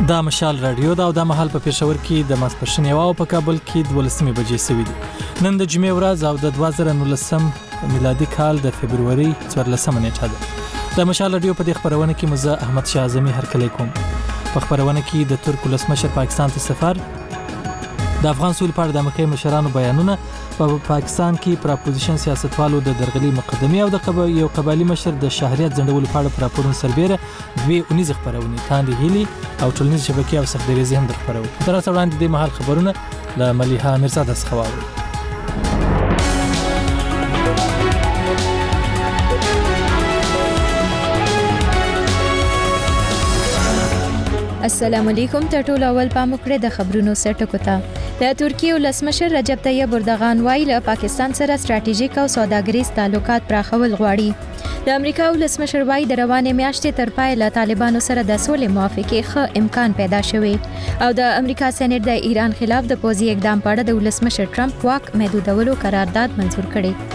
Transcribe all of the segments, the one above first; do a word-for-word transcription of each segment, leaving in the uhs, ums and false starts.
دا مشال رادیو دا او دا مهال په پېښور کې د ماسپښین یوه او په کابل کې دولسمې بجې سوي دي. نن د جمعې ورځ او د دوه زره نولسم میلادي کال د فبروري څوارلسمه نیټه ده. د مشال رادیو په دې خپرونه کې مزه احمد شاه اعظمي هرکلی کوم. په خپرونه کې د ترک ولسمشر پاکستان ته سفر، د افغان سولې په اړه د امریکایي مشرانو بیانونه، په پاکستان کې پر اپوزیشن سیاستوالو د درغلي مقدمې او د قبایل یو قبایلي مشر د شهریت ځنډولو په اړه پر راپورونو سربېره دوی اونیزه خپرونې تاندې هیلي او ټولنیز شبکې او سختدریزي هم در خپرو. تر اوسه وړاندې د مهال خبرونه له ملیحه میرزاده څخه واورئ. السلام علیکم. ته ټول اول پام وکړئ د خبرونو سرټکو ته. د ترکیې ولسمشر رجب طیب اردوغان وایي له پاکستان سره ستراتیژیک او سوداګریز تعلقات پراخول غواړي. د امریکا ولسمشر وایي د روانې میاشتې تر پای له طالبانو سره د سولې موافقې ښه امکان پیدا شوی او د امریکا سېنات د ایران خلاف د پوځي اقدام په اړه د ولسمشر ټرمپ واک محدودولو قرارداد منظور کړی.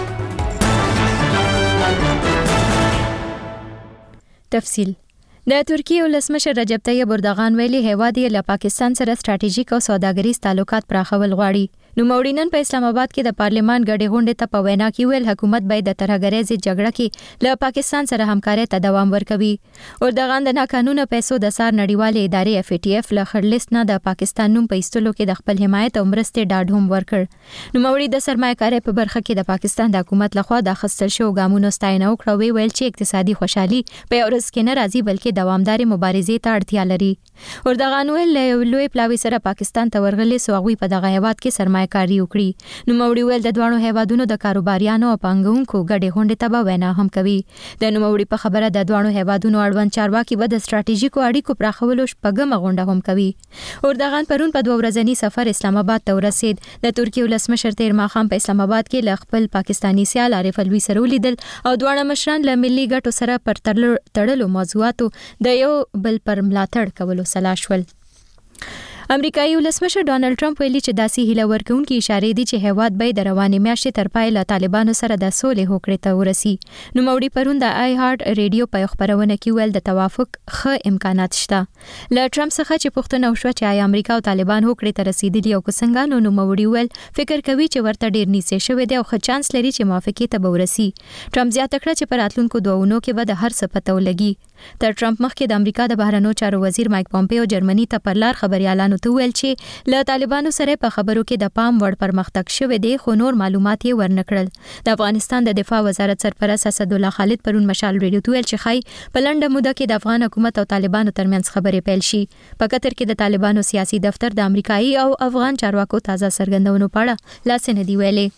تفصیل. د ترکیې ولسمشر رجب طیب اردوغان ویلي هیواد یې له پاکستان سره ستراتیژیک او سوداګریز تعلقات پراخول غواړي. نو موړینن په اسلام آباد کې د پارلیمان غړي غونډې ته په وینا کې ویل حکومت باید د ترهګریز جګړه کې له پاکستان سره همکارۍ ته دوام ورکوي. اردوغان د ناقانونه پیسو د سار نړیوالې ادارې اف ای ټي اف له خړلیست نه د پاکستان نوم په ایستلو کې د خپل حمایت او مرستې ډاډ هم ورکړ. نو موړي د سرمایه‌کارۍ په برخه کې د پاکستان د حکومت لخوا د اخیستل شوو ګامونو ستاینه وکړه او ویل چې اقتصادي خوشحالي په یو ورځ کې نه راځي بلکې دوامدارې مبارزې ته اړتیا لري. اردوغان ویل له لوی پلاوي سره پاکستان ته ورغلي سو هغوی په دغه هیواد کې سرمایه‌کاري وکړي. نو موړي ویل د دوانو هیوادونو د کاروباریانو او پانګونکو ګډې غونډې ته به وینا هم کوي. د نوموړي په خبره د دوانو هیوادونو اړوند چارواکي به د ستراتیژیکو اړیکو پراخولو شپږمه غونډه هم کوي. اردوغان پرون په دوه ورځني سفر اسلام آباد ته ورسید. د ترکیې ولسمشر تیر ماښام په اسلام آباد کې له خپل پاکستاني سیال عارف الوی سره ولیدل او دواړه مشران له ملي ګټو سره پر تړلو موضوعاتو د یو بل پر ملاتړ کولو سلا شول. امریکایي ولسمشر ډانلډ ټرمپ ویلي چې داسې هیله ورکوونکې اشارې دي چې هیواد به د روانې میاشتې تر پای له طالبانو سره د سولې هوکړې ته ورسي. نو موړي پرون د آی هارت ریډیو په خبرونه کې ویل د توافق ښه امکانات شته. له ټرمپ څخه چې پوښتنه وشوه چې آیا امریکا او طالبان هوکړې ته رسیدلي او که څنګه، نو نوموړي ویل فکر کوي چې ورته ډیر نیسې شوی دی او ښه چانس لري چې موافقې ته به ورسي. ټرمپ زیاته کړه چې په راتلونکو دوه اونو کې به د هر څه پته ولګي. تر ټرمپ مخکې د امریکا د بهرنیو چارو وزیر مایک پومپیو جرمني ته پر لار خبريالانو ته ویل چې له طالبانو سره په خبرو کې د پام وړ پرمختګ شوی دی خو نور معلومات یې ورنکړل. د افغانستان د دفاع وزارت سرپرست اسد الله خالد پرون مشال ریډیو ته ویل چې خای په لنډه موده کې د افغان حکومت او طالبانو ترمنځ خبرې پیل شي. په قطر کې د طالبانو سیاسي دفتر د امریکایي او افغان چارواکو تازه څرګندونو په اړه لاس نه دی ویلي.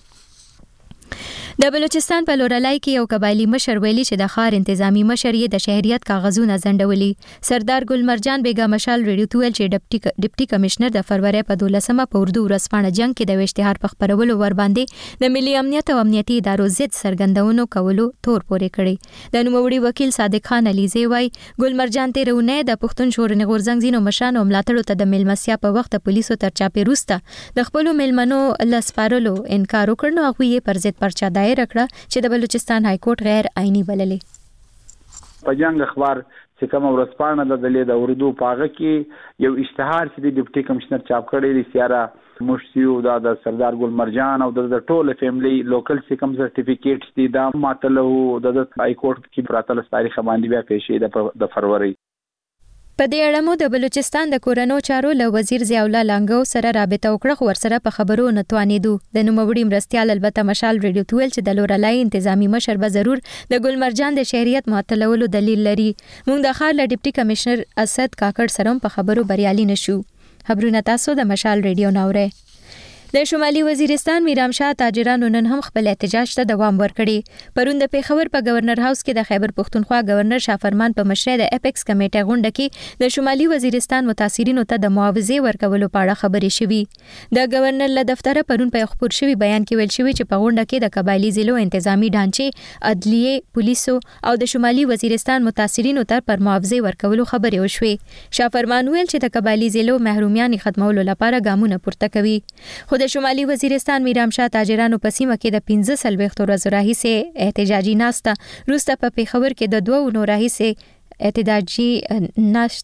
د بلوچستان په لورلای کې یو قبایلی مشر ویلي چې د ښار انتظامی مشر یې د شهریت کاغذونه ځنډولي. سردار ګل مرجان بیګا مشال ریډیو ته ویل چې ډیپټي ډیپټي کمشنر د فروری په دولسمه په اردو ورځپاڼه جنگ کې د اشتهار په خپرولو ور باندې د ملي امنیت او امنیتي ادارو ضد څرګندونو کولو تور پورې کړي. د نوموړي وکیل صادق خان علیزی وایي ګل مرجان تیرونه د پښتون شورن غورځنګ زینو مشرانو ملاتړو ته د ملمسیا په وخت پولیسو تر چاپی روسته د خپل ملمنو لسپارلو انکار وکړ نو هغه یې پر ضد پرچا دایر کړه چې د بلوچستان های کورټ غیر آئینی بللې. په جنگ اخبار چې کوم ورځپاڼه د دلې د اردو پاغه کې یو اشتهار چې د ډیپټي کمشنر چاپ کړی دی سیاره مشتیو دا د سردار ګل مرجان او د ټوله فیملی لوکل چې کوم سرټیفیکیټس دي دا ماتله د های کورټ کې پراتل تاریخ باندې بیا پیښې د فروری. په دې اړه مو د بلوچستان د کورنو چارو له وزیر ضیاء الله لانګو سره رابطه وکړه خو ورسره په خبرو نه توانېدو. د نوموړي مرستیال البته مشال ریډیو ته ویل چې د لورلای انتظامی مشر به ضرور د ګل مرجان د شهریت معطلولو دلیل لري. موږ د ښار له ډیپټي کمشنر اسد کاکړ سره په خبرو بریالي نشو. خبرونه تاسو د مشال ریډیو ناوره. د شمالي وزیرستان میرام شاه تاجرانو نن هم خپل احتجاج ته دوام ورکړي. پرون د پیښور په گورنر هاوس کې د خیبر پښتونخوا گورنر شاه فرمان په مشرۍ د اپیکس کمیټه غونډه کې د شمالي وزیرستان متاثرینو ته د معاوضې ورکولو په اړه خبرې شوې. د گورنر له دفتره پرون په خبر شوی بیان کې ویل شوی چې په غونډه کې د قبایلی ضلعو انتظامی ډانچې، عدلیه، پولیسو او د شمالي وزیرستان متاثرینو ته پر معاوضې ورکولو خبرې وشوې. شاه فرمان ویل چې د قبایلی ضلعو محرومیت ختمولو لپاره ګامونه پورته کوي. خو د شمالي وزیرستان میرام شاه تاجرانو په سیمه کې د پنځه څلوېښتو ورځو راهیسې احتجاجي ناسته وروسته په پیښور کې د دوه اونو راهیسې احتجاجي ناشته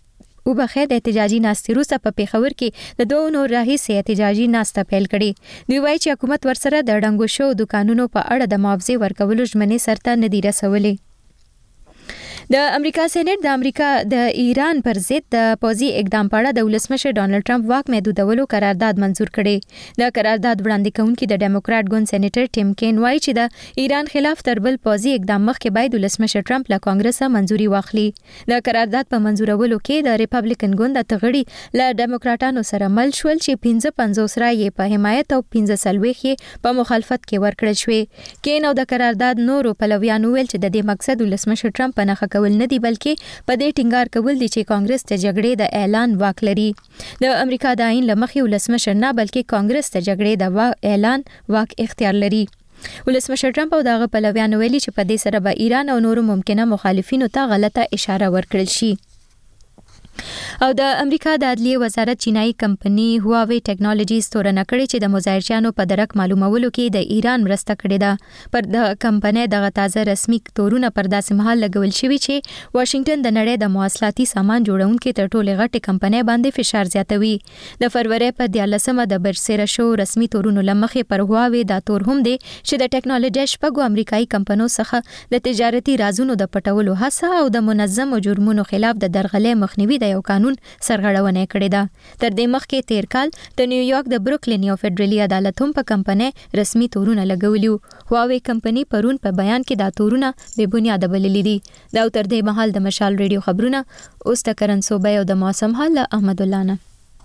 وبخې د احتجاجي ناستې وروسته په پیښور کې د دوه نور راهیسې احتجاجي ناسته پیل کړې. دوی وایي چې حکومت ورسره د ډنګو شو دکانونو په اړه د معاوضې ورکولو ژمنې سرته نه دي رسولې. د امریکا سېنات د امریکا د ایران پر ضد د پوځي اقدام په اړه د ولسمشر ډانلډ ټرمپ واک محدودولو قرارداد منزور کړي. د قرارداد وړاندې کوونکي د ډیموکرات ګوند سېنیټر ټیم کین وایي چې د ایران خلاف تر بل پوځي اقدام مخکې باید ولسمشر ټرمپ له کانګرس منځوري واخلي. د قرارداد په منزورولو کې د ریپبلیکن ګوند د تغړي له ډیموکراټانو سره مل شول چې پنځه پنځوس رایې په حمایت او پنځه څلوېښت یې په مخالفت کې ورکړل شوې. کین او د قرارداد نورو پلویانو ویل چې د دې مقصد ولسمشر ټرمپ په نخښه کول نه دی بلکې په دې ټینګار کول دي چې کانګرس ته جګړې د اعلان واک لري. د امریکا د عین لمخې ولسمشر نه بلکې کانګرس ته جګړې د اعلان واک اختیار لري. ولسمشر ټرمپ او دغه پلویانو ویلي چې په دې سره به ایران او نورو ممکنه مخالفینو ته غلطه اشاره ورکړل شي. او د امریکا د عدلیه وزارت چینایي کمپنی هواوی ټیکنالوژیز تورنه کړې چې د مظاهرچیانو په درک معلومولو کې د ایران مرسته کړې ده. پر د کمپنی دغه تازه رسمي تورونه پر داسې مهال لګول شوي چې واشنگټن د نړۍ د مواصلاتي سامان جوړونکو تر ټولو غټه کمپنی باندې فشار زیاتوي. د فروری په دیارلسمه د برسېره شو رسمي تورونو لمخې پر هواوی دا تور هم دی چې د ټیکنالوژي شپږو امریکایي کمپنیو څخه د تجارتي رازونو د پټولو هڅه او د منظم جرمونو خلاف د درغلې مخنیوي د یو قانون سرغړونه کړې ده. تر دې مخکې تیر کال د نیویارک د بروکلین یو فدرالي عدالت هم په کمپنی رسمي تورونه لګولیو. هواوی کمپنی پرون په بیان کې دا تورونه بې بنیاده بللي دي. دا تر دې مهال د مشال ریډیو خبرونه اوس د کرن صوبې او د موسم حال احمد الله نه.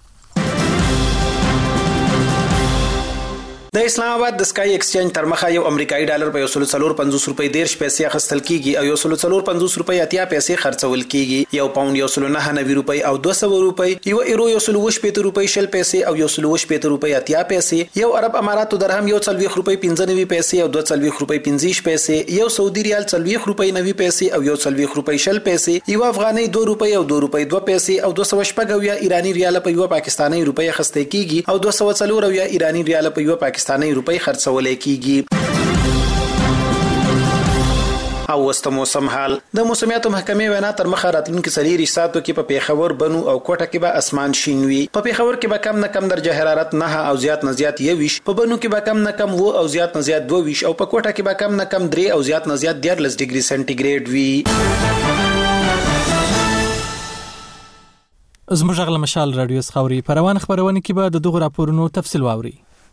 د اسلام آباد د سکای ایکسچینج تر مخه یو امریکایي ډالر په یو سل څلور پنځوس روپۍ دیرش پیسې اخیستل کیږي او یو سل څلور پنځوس روپۍ اتیا پیسې خرڅول کیږي. یو پاوند یو سل نه نوي روپۍ او دوه سوه روپۍ، یو ایرو یو سل اووه شپېته روپۍ شل پیسې او یو سل اووه شپېته روپۍ اتیا پیسې، یو عرب اماراتو درهم یو څلوېښت روپۍ پنځه نوي پیسې او دوه څلوېښت روپۍ پنځه پیسې، یو سعودي ریال څلوېښت روپۍ نوي پیسې او یو څلوېښت روپۍ شل پیسې، یو افغاني دوه روپۍ او دوه روپۍ دوه پیسې او دوه سوه شپږ اویا ایراني ریال په یو پاکستاني روپۍ اخیستل کیږي او دوه سوه څلور اویا ایراني ریال په یو پاکستاني روپۍ خرڅول کیږي. او وسته موسم حال د موسمیاتو محکمې وینا تر مخه راتلونکي څلور ساعتو کې په پیښور، بنو او کوټه کې به اسمان شین وي. په پیښور کې به کم نه کم درجه حرارت نه او زیات نه زیات یویش، په بنو کې به کم نه کم و او زیات نه زیات دوه ویش او په کوټه کې به کم نه کم درې او زیات نه زیات دیارلس ډیګري سنټیګریډ وي. زموږ غل مشال رادیو خاوري پروان خبرونه کې به د دغه راپورونو تفصیل واوري.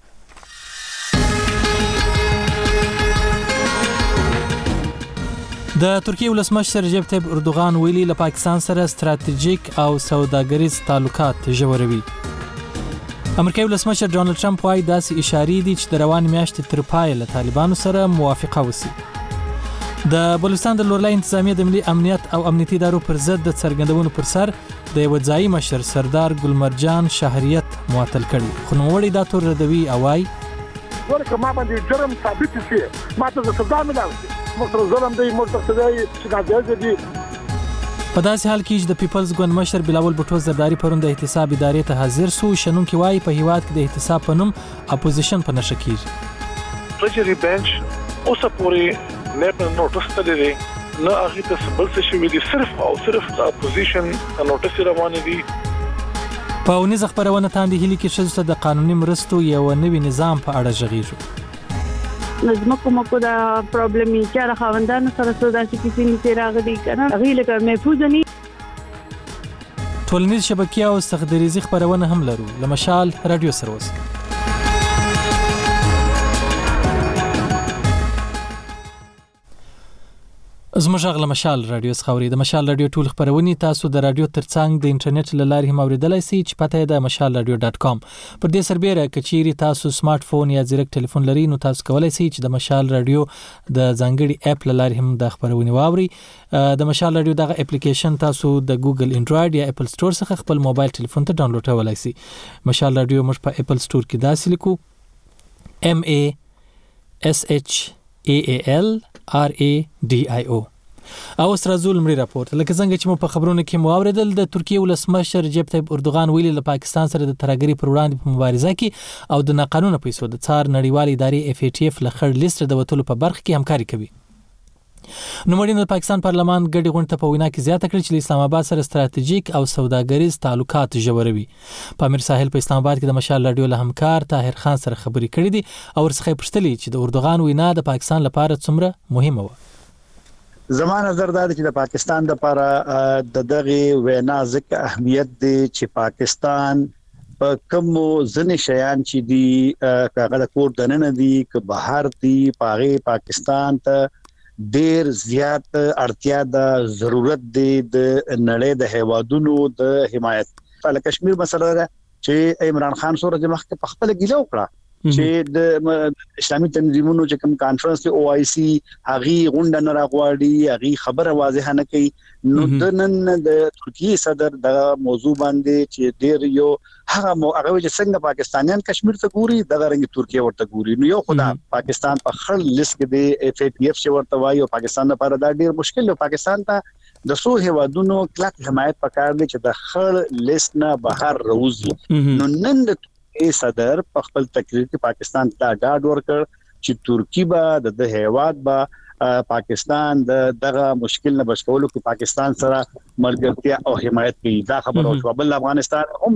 د ترکیه ولسمشر رجب طیب اردوغان ویلي له پاکستان سره ستراتیژیک او سوداګریز تعلقات ژوروي. امریکایي ولسمشر ډانلډ ټرمپ وايي داسې اشارې دي چې د روان میاشتې تر پای له طالبانو سره موافقه وسی. د بلوچستان د لورلای انتظامیه د ملي امنیت او امنیتي ادارو پر ضد د څرګندونو پر سر د یو ځایي مشر سردار ګلمرجان شهریت معطل کړي، خو نوموړی دا تور ردوي او وايي ورکه ما باندې جرم ثابت شي، ما ته د سزا ملاوي مختصر ظلم دی مرتکب دی چې ناجایز دي. په داسې حال کې چې د پیپلز ګوند مشر بلاول بوټو زرداری پرون د احتساب ادارې ته حاضر سو، شنونکي وايي په هیواد کې د احتساب په نوم اپوزیشن په نشه کیږي. ټریجري بنچ اوس پورې نه په نوټس ته لري نه هغه ته بل څه شوی دي، صرف او صرف د اپوزیشن نوټس روان دي. په ونیز خبرونه تاندې هلي کې شزته د قانوني مرستو یو نوی نظام په اړه ژغېږو. نظم کوم کو دا پرابلم یې چې راخوندانو سره سودا چې کسی نه راغلي کنه هغه لکه محفوظ نه. ټولنیز شبکې او سختدریزي خبرونه هم لرو. لمشال رادیو سروس زموږ غل مشال رادیو خاوري د مشال رادیو ټول خبرونه تاسو د رادیو ترڅنګ د انټرنیټ له لارې هم اوریدلای شئ چې پته د مشال رادیو ډاټ کام. پر دې سربېره کچيري تاسو سمارټ فون یا زیرک ټلیفون لرئ نو تاسو کولای شئ چې د مشال رادیو د ځانګړي اپ له لارې هم د خبرونه واوري. د مشال رادیو دغه اپلیکیشن تاسو د ګوګل انډراید یا اپل سٹور څخه خپل موبایل ټلیفون ته ډاونلوډ کولای شئ. مشال رادیو موږ په اپل سٹور کې داسې لیکو M A S H A A L R A D I O. او سرازول مری راپورټ لکه څنګه چې مو په خبرونو کې مو اوریدل د ترکیه ولسمشر رجب طیب اردوغان ویلي له پاکستان سره د ترهګرۍ پر وړاندې په مبارزه کې او د ناقانونه پیسو د څار نړیوال ادارې اف ای ټی اف له خړ لیست د وټولو په برخه کې همکاري کوي. نوموړي د پاکستان پارلمان ګډي غونډې ته په وینا کې زیاته کړې چې اسلام آباد سره ستراتیژیک او سوداګریز تعلقات ژوروي. پامیر ساحل په اسلام آباد کې د مشال رادیو له همکار طاهر خان سره خبرې کړې دي او ورڅخه پوښتلې چې د اردوغان وینا د پاکستان لپاره څومره مهمه و. زما نظر دا دی چې د پاکستان لپاره د دغه وینا ځکه اهمیت دی چې پاکستان په کوم ځنې شیان چې دی کاغه د کور دننه دي که بهر دي پاغه پاکستان ته ډیر زیات اړتیا د ضرورت دی د نړۍ د هیوادونو د حمایت. په کشمیر مسله ده چې عمران خان سره د مخ په خپل ګیله وکړه چې د اسلامي تنظیمونو چې کوم کانفرنس او آی سی هغه غونډه نه راغواړي هغه خبره واضحه نه کوي. نو د نن د ترکیه صدر د موضوع باندې چې ډیر یو هغه هغه چې څنګه پاکستانیان کشمیر ته ګوري دغه رنګ ترکیه ورته ګوري. نو یو خدا پاکستان په خړ لیست کې د اف ای پی اف چې ورته وایي او پاکستان لپاره دا ډیر مشکل دی. پاکستان ته د سو هیوادونو کلک حمایت پکار دی چې د خړ لیست نه بهر راوځي. نو نن د صدر په خپل تقریر کې پاکستان ته ډاډ ورکړ چې ترکی به د هیواد به پاکستان د دغه مشکل نه بچ کولو کې پاکستان سره ملګرتیا او حمایت کوي. دا خبره او بل افغانستان هم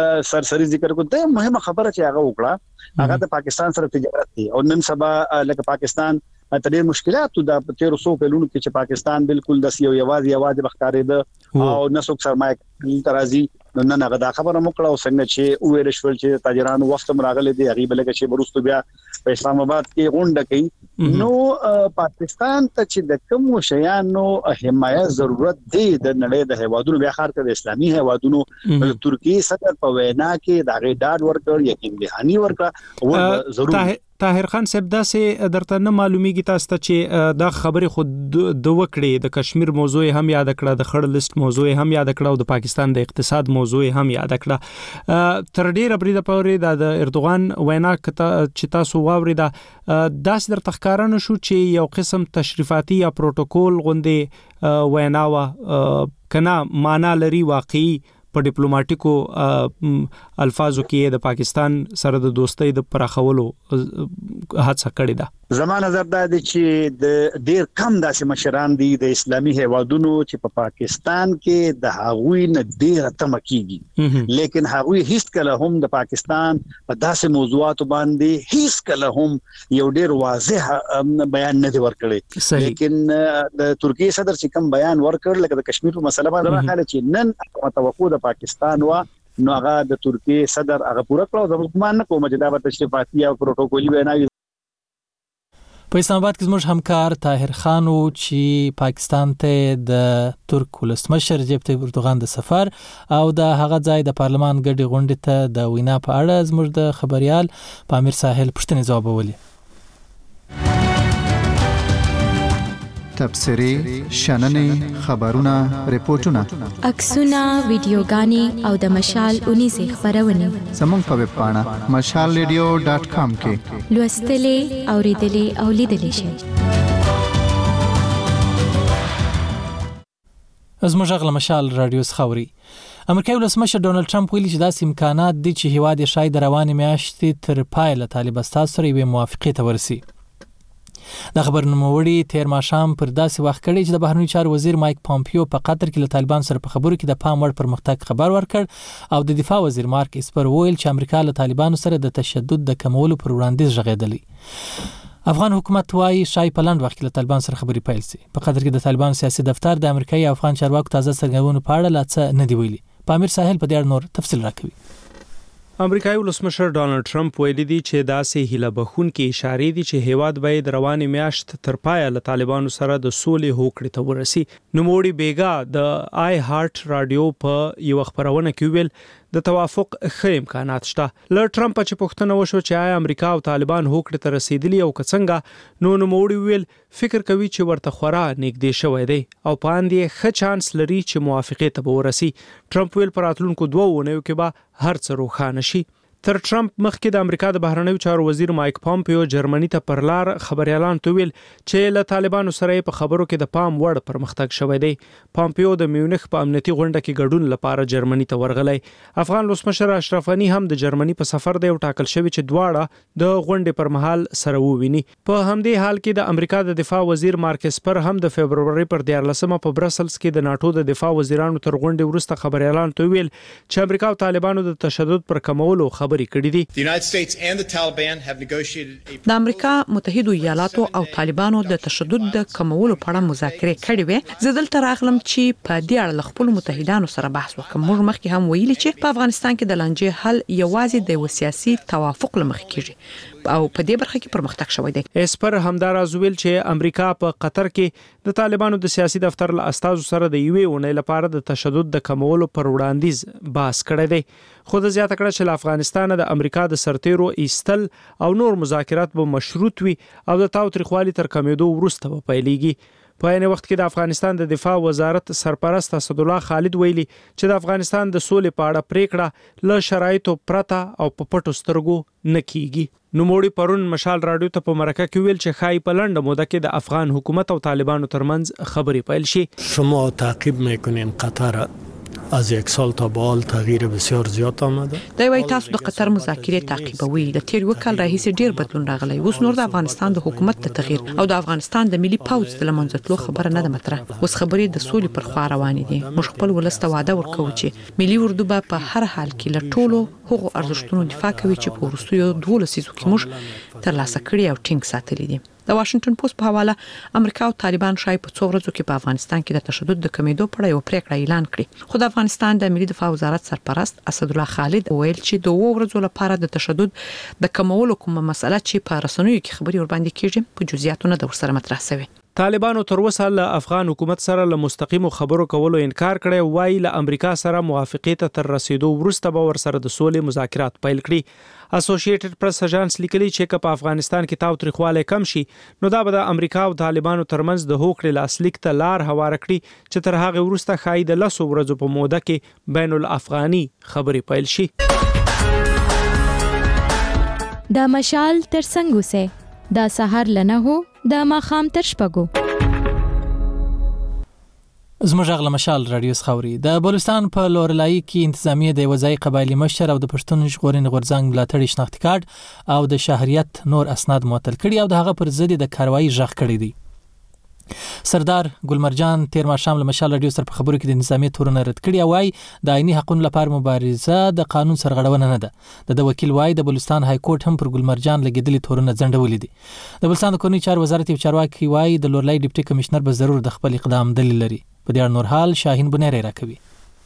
سرسری ذکر کو د مهمه خبره چې هغه وکړه هغه د پاکستان سره تجارت دی او نن سبا لکه پاکستان ته ډېر مشکلات د تیر څو کلونو کې چې پاکستان بالکل د سیو یوازې یوازې بخکارېده او نسوک سرمایه ترازی نن هغه دا خبره مکړه او څنګه چې ویل شول چې تاجرانو وخت مراغله دي هغه بلکې چې برستو بیا په اسلام آباد کې غونډه کوي. نو پاکستان ته چې د کوم شیانو حمایت ضرورت دی د نړۍ د هیوادونو بیا خار کړ اسلامي هیوادونو د ترکیه صدر په وینا کې دا غي ډاډ ورکړ یقین دهاني ورکړه او ضروري. طاهر خان صاحب دا سه درته نه معلومیږي تاسو ته چې دا خبره خود د وکړې د کشمیر موضوع هم یاد کړه د خړ لیست موضوع هم یاد کړه او د پاکستان د اقتصاد موضوع هم یاد کړه. تر ډیره بریده پورې د اردوغان وینا چې تاسو واوري دا داس در تخکارانه شو چې یو قسم تشریفاتي یا پروتوکول غوندې وینا وا کنا معنا لري واقعي په ډیپلوماټیکو الفاظو کې د پاکستان سره د دوستۍ د پراخولو هڅه کړې ده. زما نظر دا دی چې د ډیر کم داسې مشران دي د اسلامي هیوادونو چې په پاکستان کې د هغوی نه ډیر تمه کیږي لیکن هغوی هیڅ کله هم د پاکستان په داسې موضوعاتو باندې هیڅ کله هم یو ډیر واضح بیان نه دی ورکړی. لیکن د ترکیه صدر چې کوم بیان ورکړ لکه د کشمیر په مسله باندې راغلی چې نن توقع د پاکستان وا نو هغه د ترکیه صدر هغه پوره کړو. زه ګمان نه کوم چې دا به تشریفاتي او پروتوکولي وینا په اسلام آباد کې زموږ همکار طاهر خان چې پاکستان ته د ترک ولسمشر رجب طیب اردوغان د سفر او د هغه ځای د پارلمان ګډي غونډې ته د وینا په اړه زموږ د خبريال پامیر ساحل پوښتنې ځوابولې. تبصري شننې خبرونه ریپورتونه عکسونه ویډیوګانې او د مشال اونیزه خبرونه زموږ په ویب پاڼه مشال ریډیو ډاټ کام کې لوستلې اوریدلې او لیدلې شئ. زموږ غل مشال رادیو خبري امریکایي ولسمشر ډونالد ټرمپ ویلي چې داسې امکانات دي چې هیواد یې شاید روانې میاشتې تر پای له طالبان سره یوه موافقه ته ورسي. د خبر نوموړي تیر ماښام پر داسې وخت کړی چې د بهرنیو چارو وزیر مایک پامپیو په قطر کې له طالبان سره په خبرو کې د پام وړ پرمختګ خبر ورکړ او د دفاع وزیر مارک اسپر ویل چې امریکا له طالبانو سره د تشدد د کمولو پر وړاندیز ژغېدلی. افغان حکومت وايي شای په لاند وخت کې له طالبان سره خبرې پیل سي. په قطر کې د طالبان سیاسي دفتر د امریکایي او افغان چارواکو تازه څرګندونو په اړه لا څه نه دی ویلي. پامیر ساحل په دې اړه نور تفصیل راکوي. امریکایي ولسمشر ډانلډ ټرمپ ویلي دی چې داسې هیله بخونکې اشارې دي چې هیواد باید روانې میاشت تر پایه له طالبانو سره د سولې هوکړې ته ورسي. نوموړي بیګا د آی هارت رادیو په یو خبرونه کې ویل د توافق ښه امکانات شته. له ټرمپ چې پوښتنه وشو چې آیا امریکا او طالبان هوکړې ته رسیدلی او څنګه، نو نوموړي ویل فکر کوي چې ورته خورا نږدې شوی دی او پاندې ښه چانس لري چې موافقه ته ورسي. ټرمپ ویل پر راتلونکو دوه اونیو کې به هر څه روښانه شي. تر ټرمپ مخکې د امریکا د بهرنیو چارو وزیر مایک پامپیو جرمني ته پر لار خبريالان ته ویل چې له طالبانو سره په خبرو کې د پام وړ پرمختګ شوی دی. پامپیو د میونخ په امنیتي غونډه کې ګډون لپاره جرمني ته ورغلی. افغان ولسمشر اشرف غنی هم د جرمني په سفر دی او ټاکل شوی چې دواړه د غونډې پر مهال سره وویني. په همدې حال کې د امریکا د دفاع وزیر مارک اسپر هم د فبرवरी پر دیارلسمه په برسلز کې د ناتو د دفاع وزیرانو تر غونډې وروسته خبريالان ته ویل چې امریکا او طالبانو د تشدد پر کمولو خبرې کړې دي. د امریکا متحده ایالاتو او طالبانو د تشدد د کمولو په اړه مذاکرې کړې وې. زه دلته راغلم چې په دې اړه خپل متحدانو سره بحث وکړم. موږ مخکې هم ویلي چې په افغانستان کې د لانجې حل یوازې د سیاسي توافق لمخې کیږي او په دې برخه کې پرمختګ شوی دی. اسپر همداراز ویل چې امریکا په قطر کې د طالبانو د سیاسي دفتر له استازو سره د یوې اونۍ لپاره د تشدد د کمولو پر وړاندیز بحث کړی دی. خو د زیاته کړه چې افغانستان د امریکا د سرتیرو ایستل او نور مذاکرات به مشروط وي او د تاوتریخوالي تر کمیدو وروسته به پیلېږي. په عین وخت کې د افغانستان د دفاع وزارت سرپرست اسدالله خالد ویلي چې د افغانستان د سولې په اړه پریکړه له شرایطو پرته او په پټو سترګو نه کیږي. نوموړي پرون مشال رادیو ته په مرکه کې ویل چې خای په لنډه موده کې د افغان حکومت او طالبانو ترمنځ خبرې پیل شي. شما تعقیب میکنین قطر از یک سال تا به حال تغییر بسیار زیات آمده. دا وایي تاسو د قطر مذاکرې تعقیبوي. د تیر یو کال راهیسې ډیر بدلون راغلی. اوس نور د افغانستان د حکومت د تغییر او د افغانستان د ملي پوځ د لمنځتلو خبره نه ده مطرح. اوس خبرې د سولې پر خوا روانې دي. موږ خپل ولسته وعده ورکوو چې ملي اردو به په هر حال کې له ټولو هغو ارزښتونو دفاع کوي چې په وروستیو دوه لسیزو کې موږ ترلاسه کړي او ټینګ ساتلي دي. د واشنگټن پوسټ په حواله امریکا او طالبان شای په څو ورځو کې په افغانستان کې د تشدد د کمیدو په اړه یو پریکړه اعلان کړې. خو د افغانستان د ملي دفاع وزارت سرپرست اسدالله خالد ویل چې د وو ورځو لپاره د تشدد د کمولو کومه مسله چې په رسنیو کې خبري ور باندې کیږي په جزئیاتو نه د ورسره مطرح شوی. طالبانو تر اوسه له افغان حکومت سره له مستقیمو خبرو کولو انکار کړی. وایي له امریکا سره موافقې ته تر رسیدو وروسته به ورسره د سولې مذاکرات پیل کړي. اسوسییټډ پریس اژانس لیکلي چې په افغانستان کې تاوتریخوالی کم شي نو دا به د امریکا او طالبانو ترمنځ د هوکړې لاسلیک ته لار هواره کړي چې تر هغه وروسته ښایي د لسو ورځو په موده کې بین الافغاني خبرې پیل شي. دا مشال تر څنګه وسه دا سحر لنه هو دا ماخام تر شپږو. زموږ غل مشال رادیو خاوري د بلوچستان په لورلای کې انتظامیه د وزای قبایلی مشر او د پښتون ژغورنې غورځنګ ملاتړي شناخت کارت او د شهریت نور اسناد معطل کړي او د هغه پر ضد د کاروایی ژغ کړي دي. سردار ګلمرجان تیر ماښام له مشال رادیو سره په خبرو کې د نظامی تورونه رد کړي او وايي د عیني حقوقو لپاره مبارزه د قانون سرغړونه نه ده. د وکیل وايي د بلوچستان های کورټ هم پر ګلمرجان لګیدلي تورونه ځنډولې دي. د بلوچستان د قانوني چارو وزارت یو چارواکي وايي د لورلای ډیپټي کمشنر به ضرور د خپل اقدام دلیل لري. په دې اړه نور حال شاهین بنيري راکوي.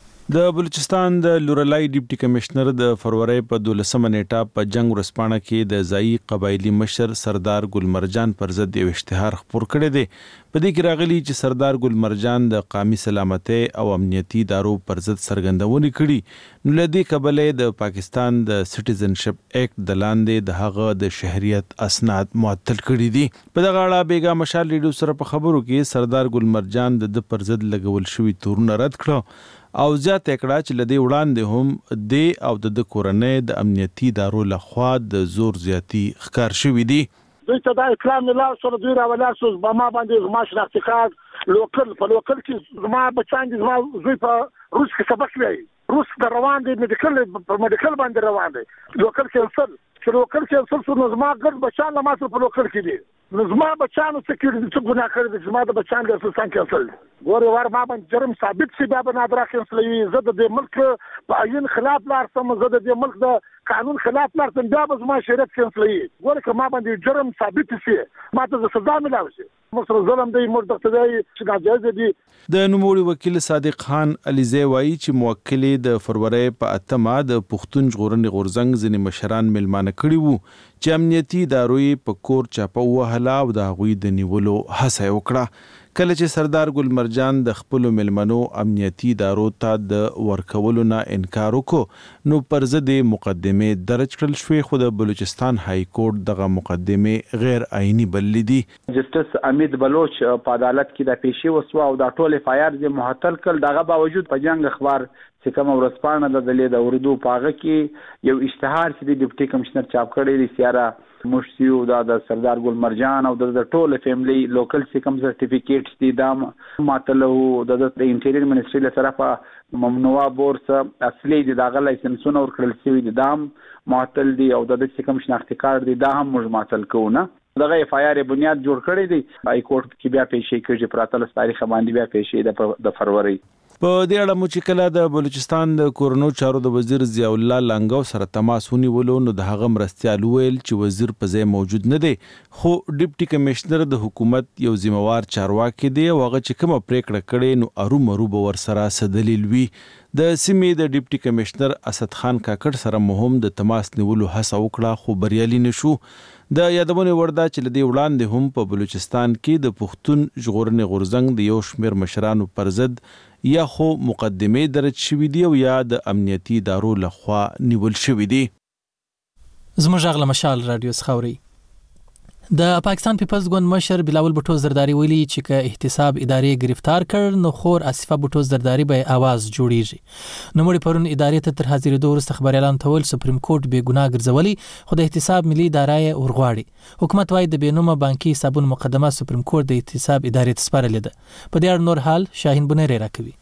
د بلوچستان د لورلای ډیپټي کمشنر د فروری په دولسمه نیټه په جنگ ورسپانه کې د ځایي قبایلی مشر سردار ګلمرجان پر ضد یو اشتهار خپور کړی دی. په دې کې راغلي چې سردار ګلمرجان د قومي سلامتۍ او امنیتي ادارو پر ضد څرګندونې کړي. نو لدې کبلې د پاکستان د سټیزنشپ اکټ د لاندې د هغه د شهریت اسناد معطل کړي دي. په دغه اړه بیګا مشال ریډیو سره په خبرو کې سردار ګلمرجان د پر ضد لګول شوی تورونه رد کړو او زیات کړه چې لدې وړاندې هم د او د کورنۍ د امنیتي ادارو لخوا د زور زیاتی ښکار شوی دي. دوی ته دا اطلاع ملاو سره دوی راولار سوز به ما باندې زما شناختی کارت لوکل په لوکل کې زما بچان دي زما زوی په روس کې سبق وایي. روس د روان دي میډیکل په میډیکل باندې روان دي. لوکل کینسل چې لوکل کینسل سو نو زما ګډ بچان له ما سره په لوکل کې دي. نو زما بچانو سکیورټي څه ګناه کړی دي. زما د بچان د اساسان کینسل ګوري ور ما باندې جرم ثابت شي بیا به نادرا کینسلوي. زه د دې ملک په عین خلاف لار سم. زه د دې ملک د قانون خلاف لار سم بیا به زما شریعت کینسلوي. ګوري که ما باندې جرم ثابت شي ما ته د سزا ملاوي شي. مصر ظلم دی مر دغه دی چې ناجایز دي. د نوموړي وکیل صادق خان علیزی وایي چې موکل د فروری په اتمه د پښتون ژغورنې غورځنګ ځینې مشران ملمانه کړي وو چې امنیتي ادارو په کور چاپه وهله او د هغوی د نیولو هڅه وکړه. کله چې سردار ګلمرجان د خپل ملمنو امنیتي ادارو ته د ورکولو نه انکار وکړ نو پر ضد مقدمه درج کړل شوې. خو د بلوچستان های کورټ دغه مقدمه غیر آئینی بللې دي. جسټس امید بلوچ په عدالت کې د پیشي وسو او د ټول اف آی آر د محتل کړ. دغه باوجود په جنگ اخبار چې کوم ورځپاڼه د دلې د اردو پاغه کې یو اشتهار چې د ډیپټي کمشنر چاپ کړی دی سیاره مشتیو دا د سردار ګل مرجان او د ټول فیملی لوکل چې کوم سرټیفیکیټس دي دا ماته له د انټیریر منسټری له طرفه ممنوعه بورس اصلي دي دغه لایسنسونه ورکړل شوی دي دا معطل دي او د چې کوم شناختی کارت دي دا هم موږ معطل کوو نه دغه اف آی آر بنیاد جوړ کړی دی هاي کورټ کې بیا پیښې کېږي پر اتلس تاریخ باندې بیا پیښې د فروری په دې اړه مو چې کله د بلوچستان د کورونو چارو د وزیر ضیاء الله لانګاو سره تماس ونیولو نو د هغه مرستيال ویل چې وزیر په ځای موجود نه دی خو ډیپټي کمشنر د حکومت یو ذمہوار چارواکي دی او هغه چې کوم پریکړه کړي نو ارو مرو به ور سره سدلیل وی د سیمې د ډیپټي کمشنر اسد خان کاکړ سره مهم د تماس نیولو هڅه وکړه خو بریالي نشو د یادونه وردا چې لدی وړاندې هم په بلوچستان کې د پښتون ژغورنې غورځنګ د یو شمېر مشرانو پر ضد یا خو مقدمه درج شوې دي او یا د امنیتي ادارو لخوا نیول شوې دي. زموږ غل مشال رادیو سخوري د پاکستان پیپلز ګوند مشر بلاول بوټو زرداری ویلي چې که احتساب ادارې گرفتار کړ نو خور اسفه بوټو زرداری به आवाज جوړیږي نو مړي پرون ادارې ته تر حاضرې دوه ورسته خبر اعلان تول سپریم کورټ به ګناه ګرځولي خو د احتساب ملي ادارې ورغواړي حکومت وايي د بینومه بانکي حسابونو مقدمه سپریم کورټ د احتساب ادارې ته سپارلې ده په دې اړه نور حال شاهین بنيري راکوي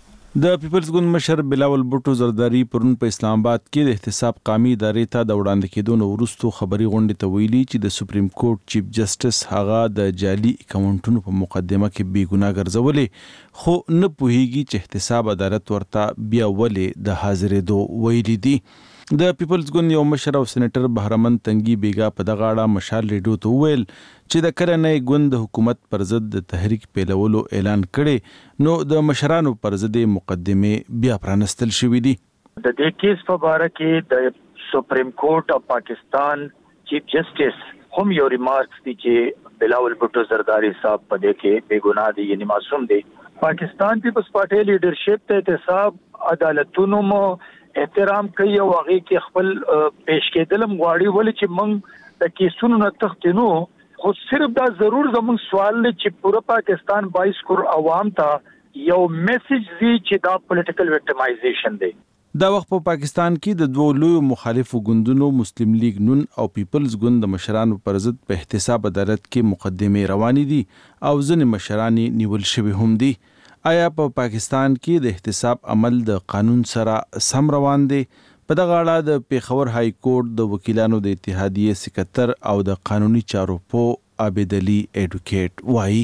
د پیپلز ګوند مشر بلاول بوټو زرداری پرون په اسلام آباد کې د احتساب قومي ادارې ته د وړاندې کېدو نو وروسته خبري غونډې ته ویلي چې د سپریم کورټ چیف جسټس هغه د جعلي اکاونټونو په مقدمه کې بې ګناه ګرځولې خو نه پوهیږي چې احتساب عدالت ورته بیا ولې د حاضرېدو ویلي دي د پیپلز ګوند یو مشر او سېنیټر بهرمن تنګي بیګا په دغه اړه مشال ریډیو ته وویل چې د کرنې ګوند د حکومت پر ضد د تحریک پیلولو اعلان کړي نو د مشرانو پر ضد مقدمه بیا پرانستل شوې دي د دې کیس په اړه کې د سپریم کورټ اف پاکستان چیف جسټس هم یو ریمارکس دي چې بلاول بوټو زرداری صاحب په دې کې بے ګناه دي یعنی معصوم دي پاکستان پیپلز پارټي لیډرشپ ته احتساب عدالتونو مو احترام کوي او هغه کې خپل پیش کېدلم غواړي ولې چې موږ د کیسونو نه تختینو خو صرف دا ضرور زموږ سوال دی چې پورا پاکستان باییس کروڑ عوام ته یو میسج دی چې دا پولیټیکل وکټمایزیشن دی دا وخت په پاکستان کې د دوه لوی مخالفو ګوندونو مسلم لیگ نون او پیپلز ګوند د مشرانو پر ضد په احتساب عدالت کې مقدمه روانې دي او ځینې مشران نیول شوي هم دي آیا په پاکستان کې د احتساب عمل د قانون سره سم روان دی په دغه اړه د پیښور های کورټ د وکیلانو د اتحادیې سکتر او د قانوني چارو په عابد علي اډوکیټ وایي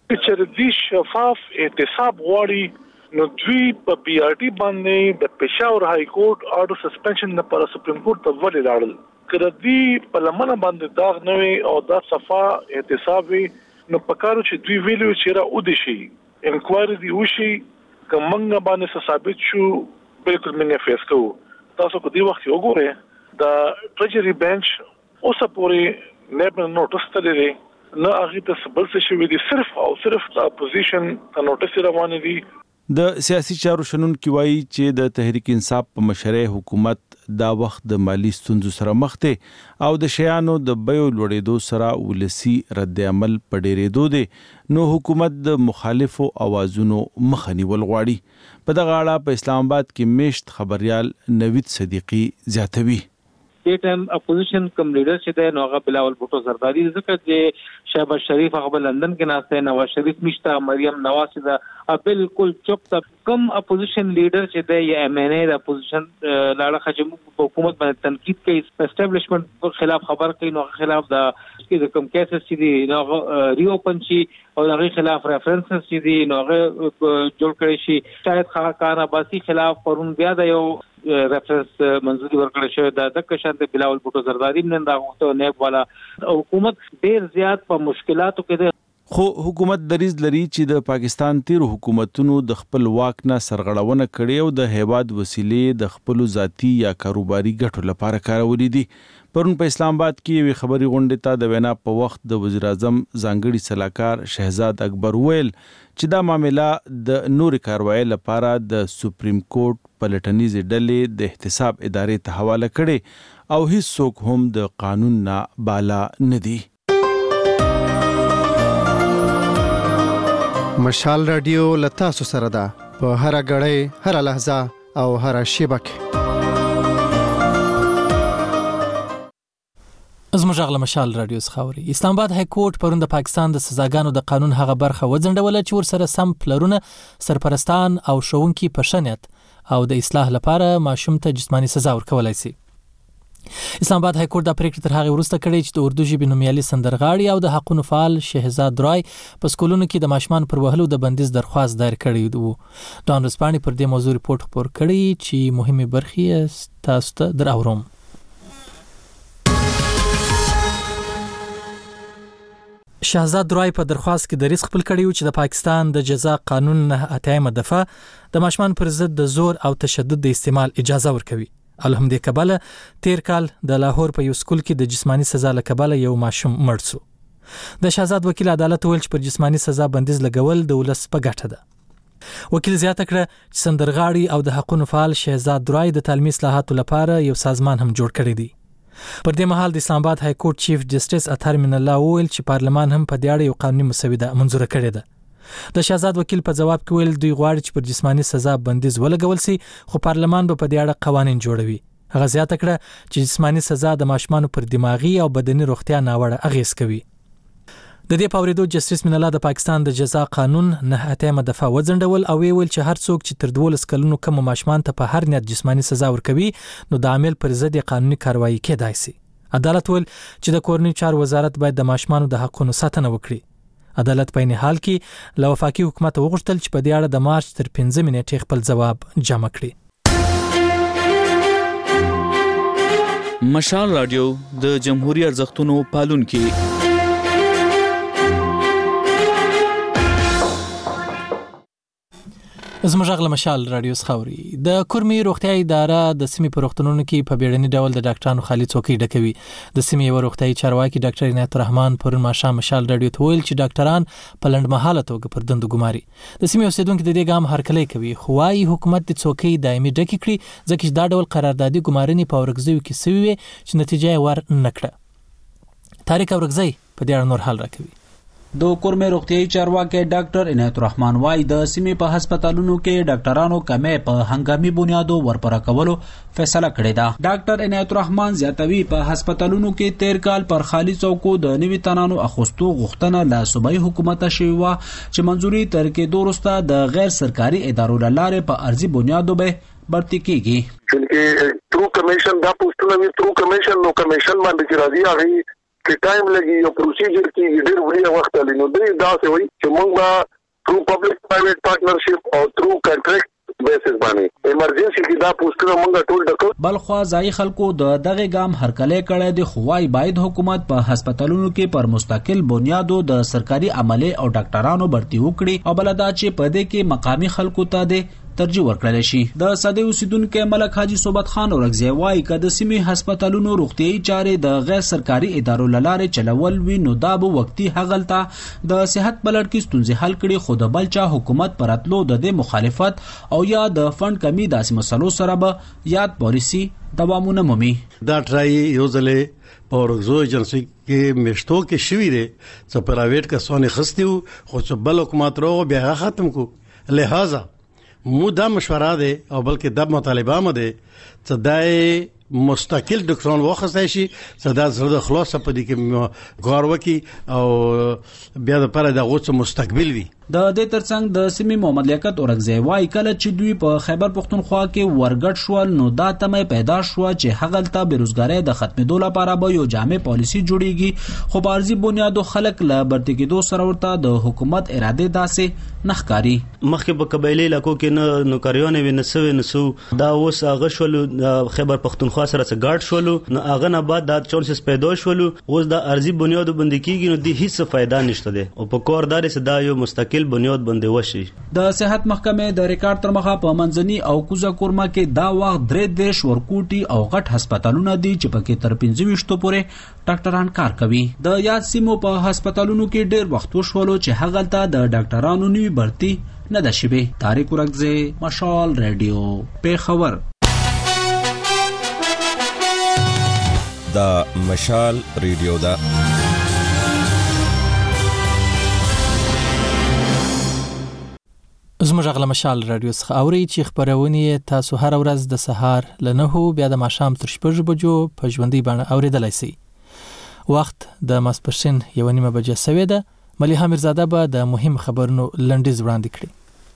چې د شفاف احتساب غواړي نو دوی په پی آر ټي باندې د پیښور های کورټ اورډر سسپنشن لپاره سپریم کورټ ته ولې لاړل کله دوی په لمنه باندې داغ نه وي او دا صفه احتساب وي نو پکارو چې دوی ویلو چې را ودی شي انکوایری دی وشي کومنګ باندې ثابت شو بالکل منه فیس کو تاسو په دې وخت یو ګوره د ټریجری بنچ اوسه پورې نه نوټس تللی نه هغه ته بل څه شوی دي صرف او صرف د اپوزیشن ته نوټس روان دي د سیاسي چارو شنن کی وایي چې د تحریک انصاف په مشرۍ حکومت دا وخت د مالی ستونزو سره مخ ته او د شیانو د بیو لوړېدو سره ولسی رد عمل پډېرېدو دي نو حکومت د مخالفو اوازونو مخنیول غواړي په دغه اړه په اسلام آباد کې میشت خبريال نوید صدیقی زیاتوي دې ټایم اپوزیشن کم لیډر چې دی نو هغه بلاول بوټو زرداری ذکر چې شهباز شریف هغه لندن کې ناشته نواز شریف مشته مریم نواز دا بالکل چوپ تا کم اپوزیشن لیډر چې دی یا ایم ان ای د اپوزیشن لاړه خجم حکومت باندې تنقید کوي اسټابلیشمنت پر خلاف خبر کوي نو خلاف د کې کوم کیسز چې دی نو ری اوپن شي او دغه خلاف ریفرنسز چې دی نو جوړ کړی شي شاید خان عباسی خلاف پرون بیا د یو ریفرنس منځوري ورکړل شوی دا د کشان د بلاول بوټو زرداری نن دا غوښتو نیب والا حکومت ډیر زیات په مشکلاتو کې خو حکومت دریز لري چې د پاکستان تیر حکومتونو د خپل واک نه سرغړونه کړې او د هیواد وسیلې د خپل ذاتی یا کاروباري ګټو لپاره کارولې دي پرون په اسلام آباد کې وی خبري غونډه ته د وینا په وخت د وزیر اعظم ځانګړي صلاحکار شهزاد اکبر ویل چې دا معاملې د نور کاروایی لپاره د سپریم کورټ پلټنیز ډلې د احتساب ادارې ته حواله کړي او هیڅ څوک هم د قانون نه بالا نه دي مشال رادیو لتا سره ده په هر غړې هر لحظه او هر شیبه کې. زموږ غږ له مشال رادیو څخه اوري. اسلام آباد های کورټ پرون د پاکستان د سزاګانو د قانون هغه برخه وځنډوله چې ورسره سم پلرونه، سرپرستان او ښوونکي په ښه نیت او د اصلاح لپاره ماشوم ته جسماني سزا ورکولای شي. اسلام آباد های کورټ د پریکړې تر هغه وروسته کړې چې د اردو ژبې نومیالي سندرغاړي او د حقوقو فعال شهزاد رای په سکولونو کې د ماشومان پر وهلو د بندیز درخواست دایر کړی وو. ډان رسپاني پر دې موضوع ریپورت خپور کړی چې مهمه برخې تاسو ته دراوړم. شهزاد رای په درخواست کې د ریسک خپل کړیو چې د پاکستان د جزا قانون نه اتایمه دفعه د ماشومان پر ضد د زور او تشدد د استعمال اجازه ورکوي. الحمدلله کبله تیر کال د لاهور په یو سکول کې د جسمانی سزا لکبله یو ماشوم مړ شو. د شهزاد وکیل عدالت ویل چې پر جسمانی سزا بندیز لګول د ولس په ګټه ده. وکیل زیاته کړه چې سندرغاړي او د حقوقو فعال شهزاد رای د تعلیمي اصلاحاتو لپاره یو سازمان هم جوړ کړی دی. پر دې مهال د اسلام آباد های کورټ چیف جسټس اطهر من الله ویل چې پارلمان هم په دې اړه یو قانوني مسوده منظور کړی ده. د شهزاد وکیل په جواب کې ویل دوی غواړي چې پر جسمانی سزا بندیز ولګول شي، خو پارلمان به په دې اړه قوانين جوړوي. هغه زیاته کړه چې جسمانی سزا د ماشومان پر دماغي او بدني روغتیا ناوړه اغیز کوي. د دې پاوریدو جسټس من الله د پاکستان د جزا قانون نه اتمه دفعه وځنډول او ویل چې هر څوک چې تر دولس کلونو کم ماشومان ته په هر نیت جسمانی سزا ورکوي نو د عامل پر ضد قانوني کاروایی کېدای شي. عدالت ویل چې د کورنۍ چارو وزارت باید د ماشومانو د حقوقو ساتنه وکړي. عدالت په این حال کې له وفاقي حکومت وغوښتل چې په دې اړه د مارچ تر پنځمې نیټې خپل ځواب جمع کړي. مشال رادیو د جمهوریت ارزښتونو پالونکي. زموږ غږ له مشال رادیو څخه اوري. د کورمي روغتیا اداره د سیمې په روغتونونو کې په بیړني ډول د ډاکټرانو خالي څوکۍ ډکوي. د سیمې یو روغتیايي چارواکي ډاکټر عنایت الرحمن پرون ماښام مشال رادیو ته ویل چې ډاکټران په لنډمهاله توګه پر دندو ګماري. د سیمې اوسیدونکو د دې ګام هرکلی کوي، خو وايي حکومت د څوکۍ دایمي ډکې کړي ځکه چې دا ډول قراردادي ګمارنې په ورکزیو کې سوي وي چې نتیجه یې ور نه کړه. طارق اورکزی په دې اړه نور حال راکوي. د کورمه روغتیايي چارواکي ډاکټر عنایت الرحمن وايي د سیمې په هسپتالونو کې ډاکټرانو کمې په هنګامي بنیادو ورپره کولو فیصله کړې ده. ډاکټر عنایت الرحمن زیاتوي په هسپتالونو کې تیر کال پر خالي څوکو د نوي تنانو اخوستو غوښتنه له صوبایي حکومت شوی و چې منځوري تر کې دوروسته د غیر سرکاري ادارو لاره په ارزي بنیادو به برتی کیږي. چې ترو کمیشن دا پوسټونه وی ترو کمیشن نو کمیشن باندې راځي هغه کې ټایم لګي او پروسیجر کې ډېر وړي وخت لري. نو دوی دا څه وایي چې موږ به ترو پبلک پرایویټ پارټنرشپ او ترو کانټریکټ بیسس باندې ایمرجنسي کې دا پوسټونه موږ ټول ډکو. بلخوا ځای خلکو د دغه ګام هرکلی کړی دی، خو وايي باید حکومت په هسپتالونو کې پر مستقل بنیادو د سرکاري عملي او ډاکټرانو برتی وکړي او بل دا چې په دې کې مقامی خلکو ته د ترجیح ورکړل شي. د ساده اوسیدونکو ملک حاجی صوبت خان اورکزی وايي چې د سیمې هسپتالونو روغتيایي چارې د غیر سرکاري ادارو لاره چلول وي نو دا به وقتی هغلته د صحت بلړ کې ستونزې حل کړي، خو د بلچا حکومت پراتلو د دې مخالفت او یا د فند کمی داسې مسلو سره به یاد پالیسی دوامونه مومي. دا ټرای یو ځلې په اورکزو ایجنسی کې مشتو کې شوی دی چې پرایویټ کسانې خستیو خو چې بل حکومت رو بیا ختم کو. لہذا مو دا مشوره ده او بلکې دا مطالبه مده چې دای مستقل ډاکټران واخستای شي چې دا زړه د خلاصه په دې کې کار وکي او بیا د پاره د غوڅ مستقبل وي. د دې ترڅنګ د سیمې محمد لیاقت اورکزی وايي کله چې دوی په خیبر پختونخوا کې ورګټ شول نو دا تمه پیدا شو چې هغلته بیروزګاری د ختمېدو لپاره به یو جامع پالیسی جوړیږي، خو بارزي بنیادو خلک له برتی کېدو سره ورته د حکومت اراده داسې نخکاری. مخکې په قبایلی علاقو کې نه نوکریانې وي نه سوي نه سو دا اوس هغه شولو خیبر پختونخوا سره څه ګاډ شولو نو هغه نه بعد دا چانسز پیدا شولو اوس د ارزي بنیادو باندې کېږي نو د هیڅ فائدہ نشته دی او په کار داري چې دا یو مستقل بنیاد باندې وشي. د صحت محکمې د ریکارډ تر مخه په منځني او کوزه کورما کې دا وخت درې دیش ورکوټي او غټ هسپتالونه دي چې پکې تر پنځه ویشت پورې ډاکټران کار کوي. د یاد سیمو په هسپتالونو کې ډېر وخت وشولو چې هغلته د ډاکټرانو نوي برتي نه ده شوی. طارق اورکزی، مشال رادیو، پیښور. دا مشال رادیو دا زموږ غلا مشال رادیو څخه اوري چې خبرونه تاسو هر ورځ د سهار ل نهو بیا د ماښام تر شپږ بجو په ژوندۍ باندې اوریدلای شئ. وخت د ماسپښین یو نیمه بجې سوي ده. مليحه میرزاده به د مهم خبرونو لنډیز وړاندې کړي.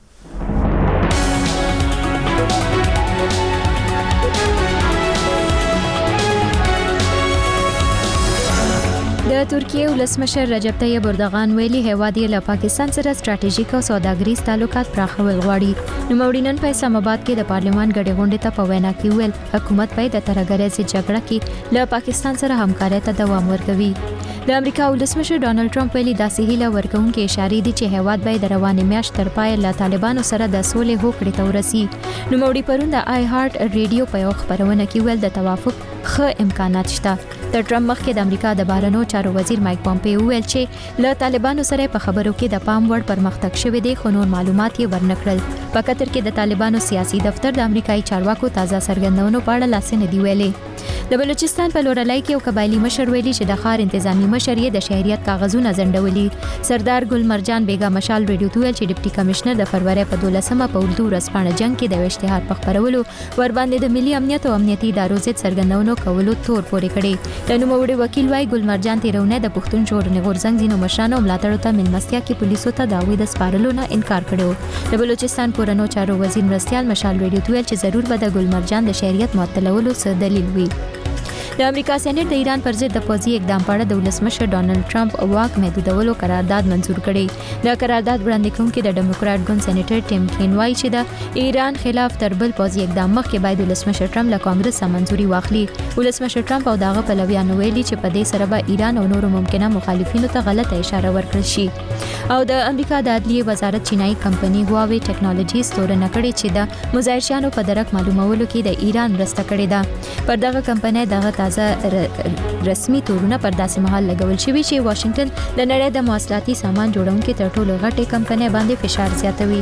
د ترکیه ولسمشر رجب طیب اردوغان ویلي هیواد یې له پاکستان سره ستراتیژیک او سوداګریز تعلقات پراخول غواړي. نو مورینن په اسلام آباد کې د پارلیمان غړي غونډې ته په وینا کې ویل حکومت په د ترګریزي جګړه کې له پاکستان سره همکارۍ ته دوام ورکوي. د امریکا ولسمشر ډانلډ ټرمپ ویلي داسې هیله ورکوونکې اشارې دي چې هیواد به د روانې میاشت تر پای له طالبانو سره د سولې هوکړې ته ورسي. نو موري پرون د آی هارت ریډیو په یو خبرونه کې ویل د توافق ښه امکانات شته. د ټرمپ مخکې د امریکا د بهرنیو چارو وزیر مایک پومپیو ویل چې له طالبانو سره په خبرو کې د پام وړ پرمختګ شوی دی خو نور معلومات یې ورنکړل. په قطر کې د طالبانو سیاسي دفتر د امریکایي چارواکو تازه څرګندونو په اړه لاسنه دی ویلي. د بلوچستان په لورلای کې یو قبایلی مشر ویلي چې د ښار انتظامی مشر یې د شهریت کاغذونه ځنډولي. سردار ګل مرجان بیگا مشال ریډیو ته ویل چې ډیپټي کمشنر د فروری په دولسمه په اردو ورځپاڼه جنگ کې د اشتهار په خبرولو ور باندې د ملي امنیت او امنیتي ادارو ضد څرګندونو کولو تور پورې کړي. د نوموړي وکیل وايي ګل مرجان تیرونه د پښتون ژغورنې غورځنګ ځینو مشرانو ملاتړو ته ملمستیا کې پولیسو ته دعوی د سپارلو نه انکار کړو. د بلوچستان کورنو چارو وزیر مرستيال مشال ریډیو ته ویل چې ضرور به د ګل مرجان د شهریت معطلولو څه دلیل وي. د امریکا سېنات د ایران پر ضد د پوځي اقدام په اړه د ولسمشر ډانلډ ټرمپ واک محدودولو قرارداد منزور کړي. د قرارداد وړاندې کوونکي د ډیموکرات ګوند سېنیټر ټیم کین وايي چې د ایران خلاف تر بل پوځي اقدام مخکې باید ولسمشر ټرمپ له کانګرس څخه منزوري واخلي. ولسمشر ټرمپ او دغه پلویانو ویلي چې په دې سره به ایران او نورو ممکنه مخالفینو ته غلطه اشاره ورکړل شي. او د امریکا د عدلیې وزارت چینایي کمپنی هواوی ټیکنالوژي ستورنه کړې چې د مظاهرشانو په درک معلومولو کې د ایران مرسته کړې ده. پر دغه کمپنی دغه تازه رسمي تورونه پر داسې مهال لګول شوي چې واشنگټن د نړۍ د مواصلاتي سامان جوړونکو تر ټولو غټې کمپنۍ باندې فشار زیاتوي.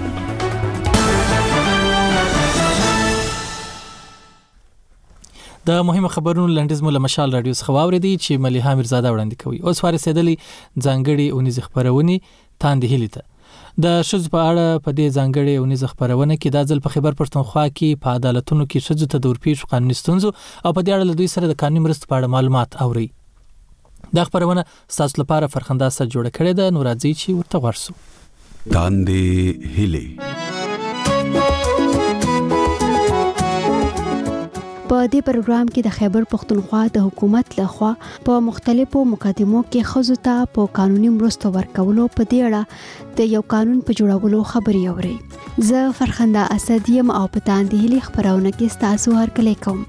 د مهمه خبرونو لنډیز مو له مشال رادیو څخه واوریدي چې مليحه میرزاده وړاندې کوي. اوس فارسېدلې ځانګړي اونیز خبرونه تاندې هلي ته د شذ په اړه په دې ځانګړي اونیز خبرونه کې د ځل په خبر پښتونخوا کې په عدالتونو کې شذ ته دور پیښ قانوني ستونزو او په دې اړه له دوی سره د قانوني مرستو په اړه معلومات اوري. دا خبرونه تاسو لپاره فرخنده سره جوړه کړې ده. نو راځي چې ورته ورسو. تاندې هلي په دې پروګرام کې د خیبر پښتونخوا د حکومت لخوا په مختلفو مقدمو کې ښځو ته په قانوني مرستو ورکولو په دې اړه د یو قانون په جوړولو خبرې اوري. زه فرخنده اسد یم او په تاندې هلي خبرونه کې تاسو هرکلی کوم.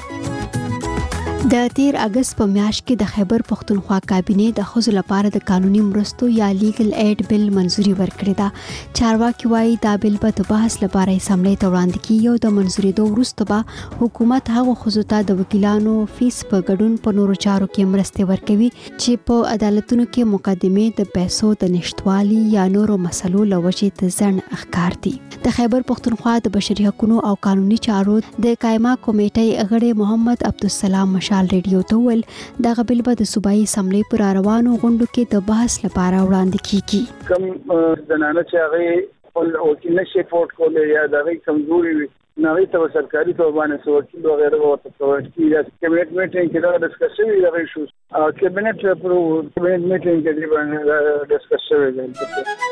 د تیر اگست په میاشت کې د خیبر پښتونخوا کابینه د ښځو لپاره د قانوني مرستو یا لیګل ایډ بل منزوري ورکړې ده. چارواکي وايي دا بل په بحث لپاره اسمبلی ته وړاندې کیږي او د منزوري دوه وروسته به حکومت هغه ښځو ته د وکیلانو فیس په ګډون په نورو چارو کې مرستې ورکوي چې په عدالتونو کې مقدمې د پیسو د نشټوالي یا نورو مسلو له وجې د ځنډ ښکار دي. د خیبر پښتونخوا د بشري حقوقو او قانوني چارو د قائمه کمیټې غړي محمد عبدالسلام مشال ریډیو ته ول دغه بل به د صوبایي اسمبلی پر روانو غونډو کې د بحث لپاره وړاندې کیږي. کوم زنانه چې هغه خپل وکیل نشي فورټ کولای یا دغه کمزوري وي نوې ته سرکاري توبانه سو وکیل وغیرہ ورته کوي چې کمیټ میټینګ کې دا ډسکس شوی دغه شو او کابینټ پر کمیټ میټینګ کې باندې ډسکس شوی دی.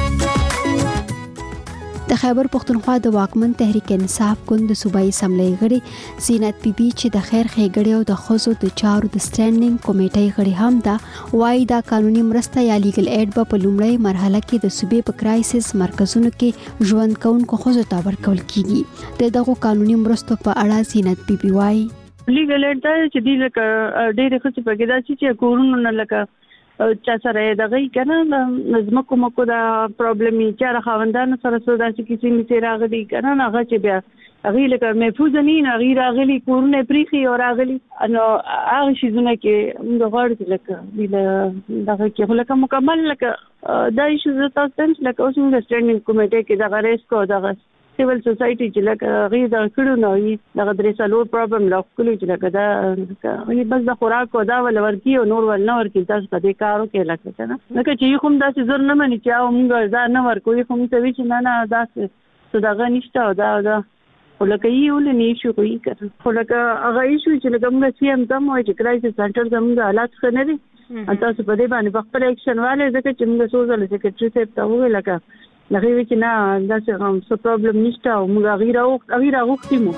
د خیبر پښتونخوا د واکمن تحریک انصاف ګوند د صوبایي اسمبلی غړي زینت بیبي چې د خیر ښېګړې او د ښځو د چارو د سټینډینګ کمیټې غړي هم ده وايي دا قانوني مرسته یا لیګل ایډ به په لومړۍ مرحله کې د صوبې په کرایسس مرکزونو کې ژوند کوونکو ښځو ته ورکول کیږي. د دغو قانوني مرستو په اړه زینت بیبي وايي لیګل ایډ دا چې دی لکه ډېر ښځې پکې دا چې کورونو نه لکه چا سره دغه کنه نظم کوم کو دا پرابلم یې چې راخوندانو سره سودا چې کسی می سره راغلي کنه هغه چې بیا هغه لکه محفوظ نه نه غیر راغلي کورونه پریخي او راغلي نو هغه شیزونه کې موږ غواړو لکه دغه کې لکه مکمل لکه دا شیزه تاسو ته لکه اوس موږ سټینډینګ کمیټه کې دغه ریس کو دغه سیول سوسایټي چې لکه غي دا کړو نو دا درې سالو پرابلم لا کولې چې لکه دا غي بس د خوراک او دا ول ورکی او نور ول نه ورکی تاسو په دې کارو کې لکه کنه لکه چې کوم داسې زر نه مني چې موږ دا نه ورکو کوم څه وی چې نه نه داسې څه دا نشته دا دا ولکه یو لنی شو کوي کړه ولکه هغه شو چې لکه موږ سي ام تم وای چې کرایسس سنټر زموږ حالات ښه نه دي تاسو په دې باندې خپل اکشن والے ځکه چې موږ سوزل سیکریټری صاحب ته وویل لکه لکه وی چې نه دا څه پرابلم نشته او موږ غیر او غیر غوښتیمو.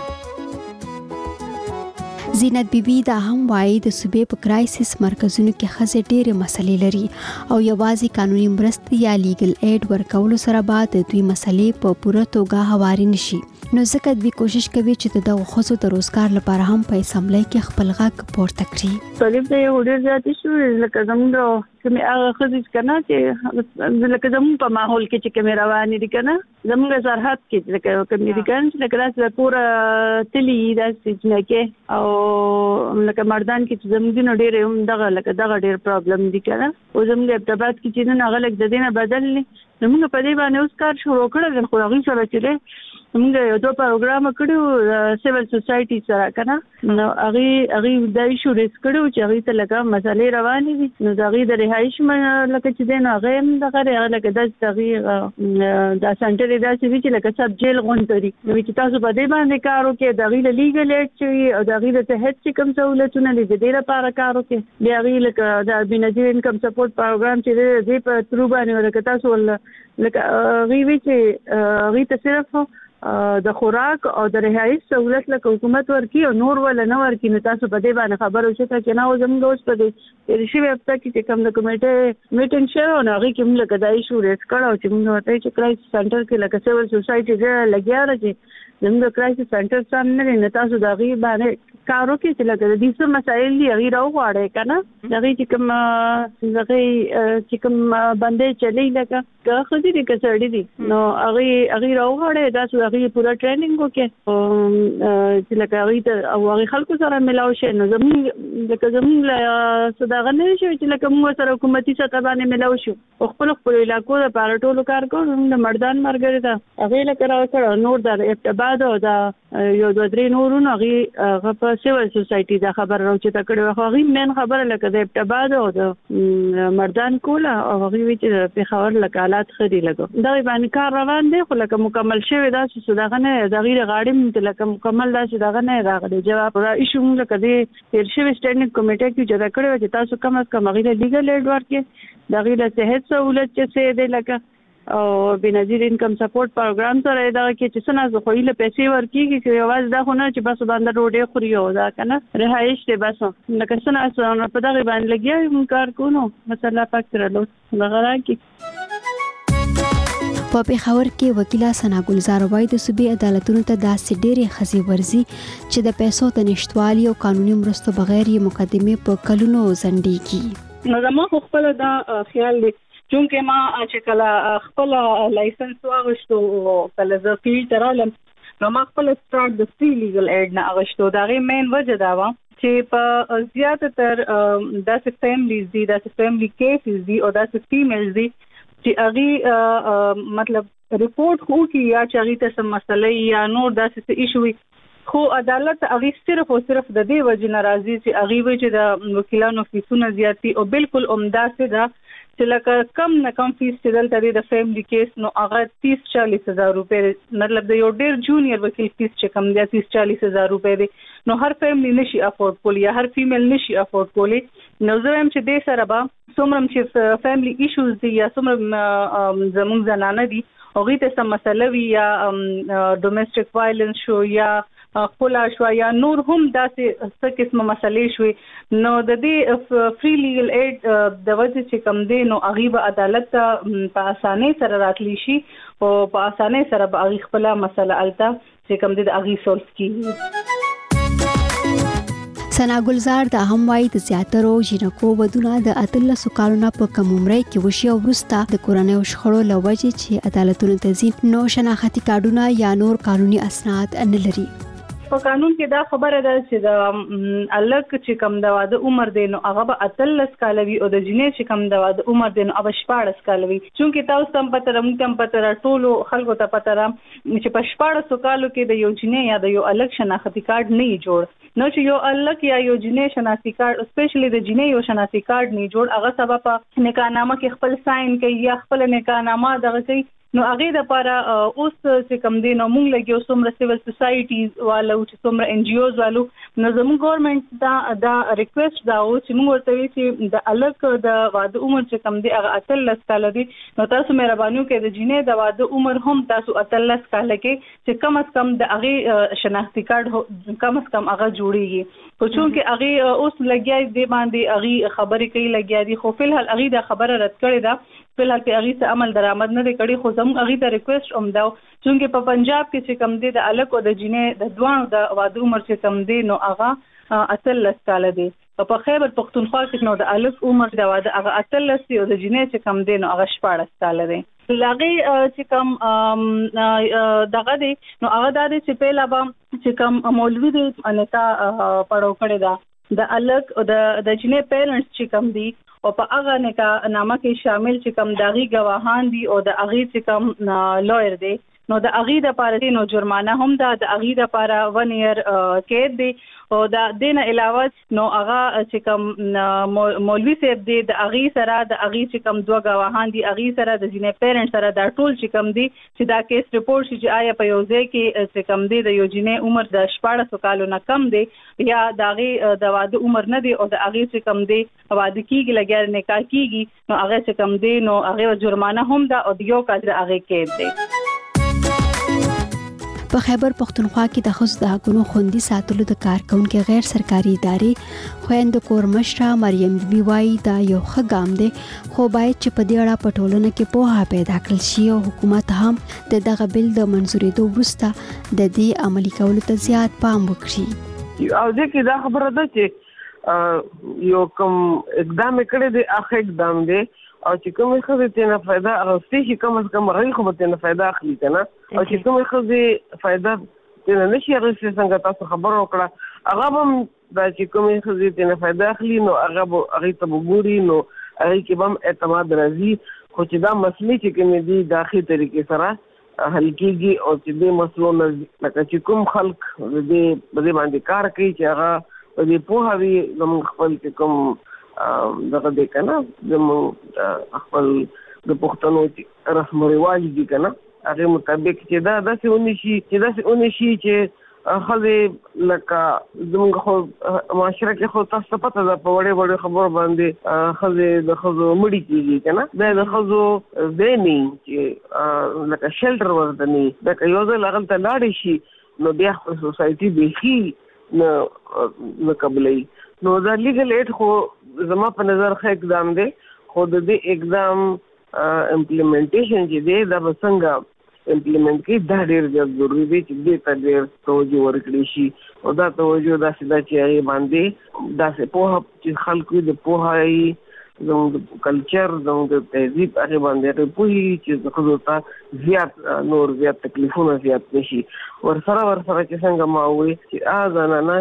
زینت بیبي دا هم وایي د صوبې په کرایسس مرکزونو کې ښځې ډېرې مسلې لري او یوازې قانوني مرستې یا لیګل ایډ ورکولو سره به د دوی مسلې په پوره توګه هواري نشي. نو ځکه دوی کوشش کوي چې د دغو ښځو د روزګار لپاره هم په اسمبلی کې خپل غږ پورته کړي. طالب ته یو ډېر زیاتې شو لکه زموږ کومې هغه ښځې که نه چې لکه زموږ په ماحول کې چې کومې روانې دي که نه زموږ سرحد کې لکه کومې دي که نه چې لکه داسې پوره تلي داسې جنکې او لکه مردان کې چې زموږ نه ډېرې هم دغه لکه دغه ډېر پرابلم دي که نه او زموږ ابتباد کې چې نن هغه لږ د دې نه بدل دي نو موږ په دې باندې اوس کار شروع کړی خو هغوی سره چې دی موږ یو دوه پروګرام کړو سیول سوسایټي سره که نه نو هغوی هغوی دا ایشو ریز کړو چې هغوی ته لکه مسلې روانې دي نو د هغوی د رهایش لکه چې دی نو هغه هم دغه هغه لکه داسې هغوی دا سنټر یې داسې وي چې لکه سب جیل غونډه دي نو چې تاسو په دې باندې کار وکړئ د هغوی له لیګل ایډ چې وي او د هغوی د صحت چې کوم سهولتونه دي د دې لپاره کار وکړئ بیا هغوی لکه د بېنظیر انکم سپورټ پروګرام چې دی د دې په ترو باندې لکه تاسو لکه هغوی وي چې هغوی ته صرف د خوراک او د رهایش سہولت لکه حکومت ورکی او نور ول نه ورکی نو تاسو په دې باندې خبر اوسه چې نه زموږ اوس په دې ریشي هفته کې چې کوم د کمیټه میټینګ شوه نو هغه کې موږ لکه دا ایشو ریس کړو چې موږ ورته چې کرایسس سنټر کې لکه سیول سوسایټي دې لګیا راځي زموږ کرایسس سنټر څنګه نه تاسو دا غي باندې کارو کې چې لکه د دې څه مسایل دي هغه راوغواړي کنه دا غي چې کوم هغه چې کوم باندې چلی لکه که خدي دې کسړې دي نو هغه هغه راوغواړي دا څه هغه پورا ټریننګ وکړي چې لکه هغه ته او هغه خلکو سره ملاو شي نو زموږ لکه زموږ صداغه نه شي چې لکه موږ سره حکومتي سطح باندې ملاو شو او خپل خپل علاقو د پارټولو کار کوو د مردان مرګري دا هغه لکه راوړل نور د ابتباد او دا یو دوه درې نورونه هغه په سیول سوسایټي دا خبر راوچې تا کړو هغه مین خبره لکه د ابتباد او د مردان کوله او هغه وی چې په خبر لکه حالات خري لګو دا باندې کار روان دی خو لکه مکمل شوی دا چې دغه نه د غیر غاړې لکه مکمل دا چې دغه نه راغلی جواب را ایشو لکه د تیر شوی سټینډینګ کمیټه کې جوړ کړو چې تاسو کم از کم غیر لیګل ایډ ورکې د غیر صحت سہولت چې څه دی لکه او بنظیر انکم سپورټ پروګرام سره دا کې چې څنګه خو یې پیسې ورکیږي چې आवाज دا خو نه چې بس باندې روډي خوري او دا کنه رهایش ته بس لکه څنګه په دغه باندې لګیا یم کار کوو مثلا پاک سره لو غره کې په پیښور کې وکیله ثنا ګلزار وایي د صوبې عدالتونو ته داسې ډېرې ښځې ورځي چې د پیسو د نشټوالي او قانوني مرستو بغیر یې مقدمې په کلونو ځنډېږي نو زما خپل دا خیال دی چونکه ما چې کله خپل لایسنس واغشتو کله زه فیلډ ته رالم نو ما خپل سٹارټ د فری لیګل ایډ نه اغشتو دا غي مین وجه دا و چې په زیاته تر داسې فیملیز دي داسې فیملی کیسز دي او داسې فیمیلز دي چې هغه مطلب ریپورت خو کی یا چې هغه ته سم مسلې یا نور داسې ایشو خو عدالت هغه صرف او صرف د دې وجه ناراضي چې هغه وجه د وکیلانو فیسونه زیاتی او بالکل عمده ده چې لکه کم نه کم فیس چې دلته د فیملی کیس نو هغه تیس چالیس هزار روپے مطلب د یو ډیر جونیئر وکیل فیس چې کم دی تیس چالیس هزار روپے دی نو هر فیملی نشي افورد کولی یا هر فیمیل نشي افورد کولی نو زه هم چې دې سره به څومره چې فیملی ایشوز دي یا څومره زموږ زنانه دي هغه ته سم مسله وی یا ډومېسټک وایلنس شو یا خلا شو یا نور هم داسې څه قسمه مسلې شوې نو د دې فری لیګل ایډ د وجه چې کم دی نو هغه به عدالت په اسانۍ سره راتلی شي او په اسانۍ سره به هغه خپل مسله الته چې کم دی د هغه سولف کیږي. ثنا ګلزار دا هم وايي د زیاترو جنکو ودونه د اتلسو کالونو په کم عمر کې وشي او وروسته د کورنۍ شخړو لوجه چې عدالتونو ته ځي نو شناختی کارډونه یا نور قانوني اسناد نه لري. په قانون کې دا خبره ده چې د الک چې کم د واده عمر دی نو هغه به اتلس کال وي او د جنې چې کم د واده عمر دی نو هغه شپاړس کال وي. چونکې تاسو هم پته را موږ هم پته را ټولو خلکو ته پته را چې په شپاړسو کالو کې د یو جنې یا د یو الک شناختی کارت نه جوړ نو چې یو الک یا یو جنې شناختی کارت اسپیشلی د جنې یو شناختی کارت نه جوړ هغه سبب په نکاحنامه کې خپل ساين کوي یا خپل نکاحنامه دغه کوي نو هغه د لپاره اوس چې کم دي نو موږ لګي څومره سیول سوسایټیز والو چې څومره ان جی اوز والو نو زموږ ګورنمنت دا دا ریکوست دا او چې موږ ورته وی چې د الک د واده عمر چې کم دي هغه اتلس کال دي نو تاسو مهرباني وکړئ د جنې د واده عمر هم تاسو اتلس کال کې چې کم از کم د هغه شناختی کارت کم از کم هغه جوړیږي. خو چونکې هغه اوس لګیا دی باندې هغه خبرې کوي لګیا دي خو فلحال هغه د خبره رد کړې ده فلحال په هغه څه عمل درآمد نه کړي خو زموږ هغه ته ریکوست هم دا چونکې په پنجاب کې چې کم دي د الک او د جنې د دوه د واده عمر چې کم دي نو هغه اتلس کال دي. په خیبر پختونخوا کې نو د الک عمر د واده هغه اتلس او د جنې چې کم دي نو هغه شپاړس کال دي. لاغي چې کم دغه دي نو هغه د چې په لابا چې کم مولوی دي انتا پړو کړی دا د الک او د د جنې پیرنټس چې کم دي او په هغه نکاح نامه کې شامل چې کم داغي گواهان دي او د هغه چې کم لویر دي نو د هغه د پاره نو جرمانه هم ده د هغه د پاره ون ایئر قید دي او دا دینه علاوه نو هغه چې کم مولوی صاحب دي د هغه سره د هغه چې کم دوه گواهان دي هغه سره د جنې پیرنټ سره دا ټول چې کم دي چې دا کیس ریپورت چې آیا په یو ځای کې چې کم دي د یو جنې عمر د شپاړس کالو نه کم دي یا د هغه د واده عمر نه دي او د هغه چې کم دي واده کیږي لګیا نکاح کیږي نو هغه چې کم دي نو هغه جرمانه هم ده او یو کال د هغه قید دي. په خیبر پختونخوا کې د ښځو د حقونو خوندي ساتلو د کارکونکو غیر سرکاري ادارې خويند کور مشره مریم بي وايي دا یو ښه ګام دی خو باید چې په دې اړه په ټولنه کې پوهه پیدا کړل شي او حکومت هم د دغه بل د منځورېدو وروسته د دې عملي کولو ته زیات پام وکړي. او دې کې دا خبره ده چې یو کوم اقدام کړی دی اخر اقدام دی او چې کومه خزه ته نه फायदा اغوستي چې کوم از کوم رہی خو ته نه फायदा اخلي کنه او چې کومه خزه फायदा ته نه شي اغوستي څنګه تاسو خبر وکړه هغه هم دا چې کومه خزه ته نه फायदा اخلي نو هغه هغه ته وګوري نو هغه کې هم اعتماد راځي خو چې دا مسلې چې کومې دي داخلي طریقې سره حل کېږي او چې د مسلو نه لکه چې کوم خلک دې بده باندې کار کوي چې هغه دې په هغه زموږ خپل کوم دغه دې کنه زموږ خپل د پښتنو رسم او رواج دي کنه هغه مطابق چې دا داسې ونی شي چې داسې ونی شي چې خزه لکه زموږ خو معاشره کې خو تاسو پته ده په وړې وړې خبر باندې خزه د خزو مړی کیږي کنه دا د خزو زېنی چې لکه شیلټر ورته نه دا یو ځل هغه ته لاړ شي نو بیا خو سوسایټي به نه نه قبلې نو دا لیګل ایډ خو زما په نظر ښه اقدام دی خو د دې اقدام امپلیمنټیشن چې دی دا به څنګه امپلیمنٹ کی دا ډېر ضروري دی چې دې ته ډېر توجه ورکړي شي او دا توجه داسې ده چې هغې باندې داسې پوهه چې خلکو د پوهایي زموږ کلچر زموږ د تهذیب هغې باندې هغې پوهېږي چې د ښځو ته زیات نور زیات تکلیفونه زیات نه شي ورسره ورسره چې څنګه ما ووایي چې هغه زنانه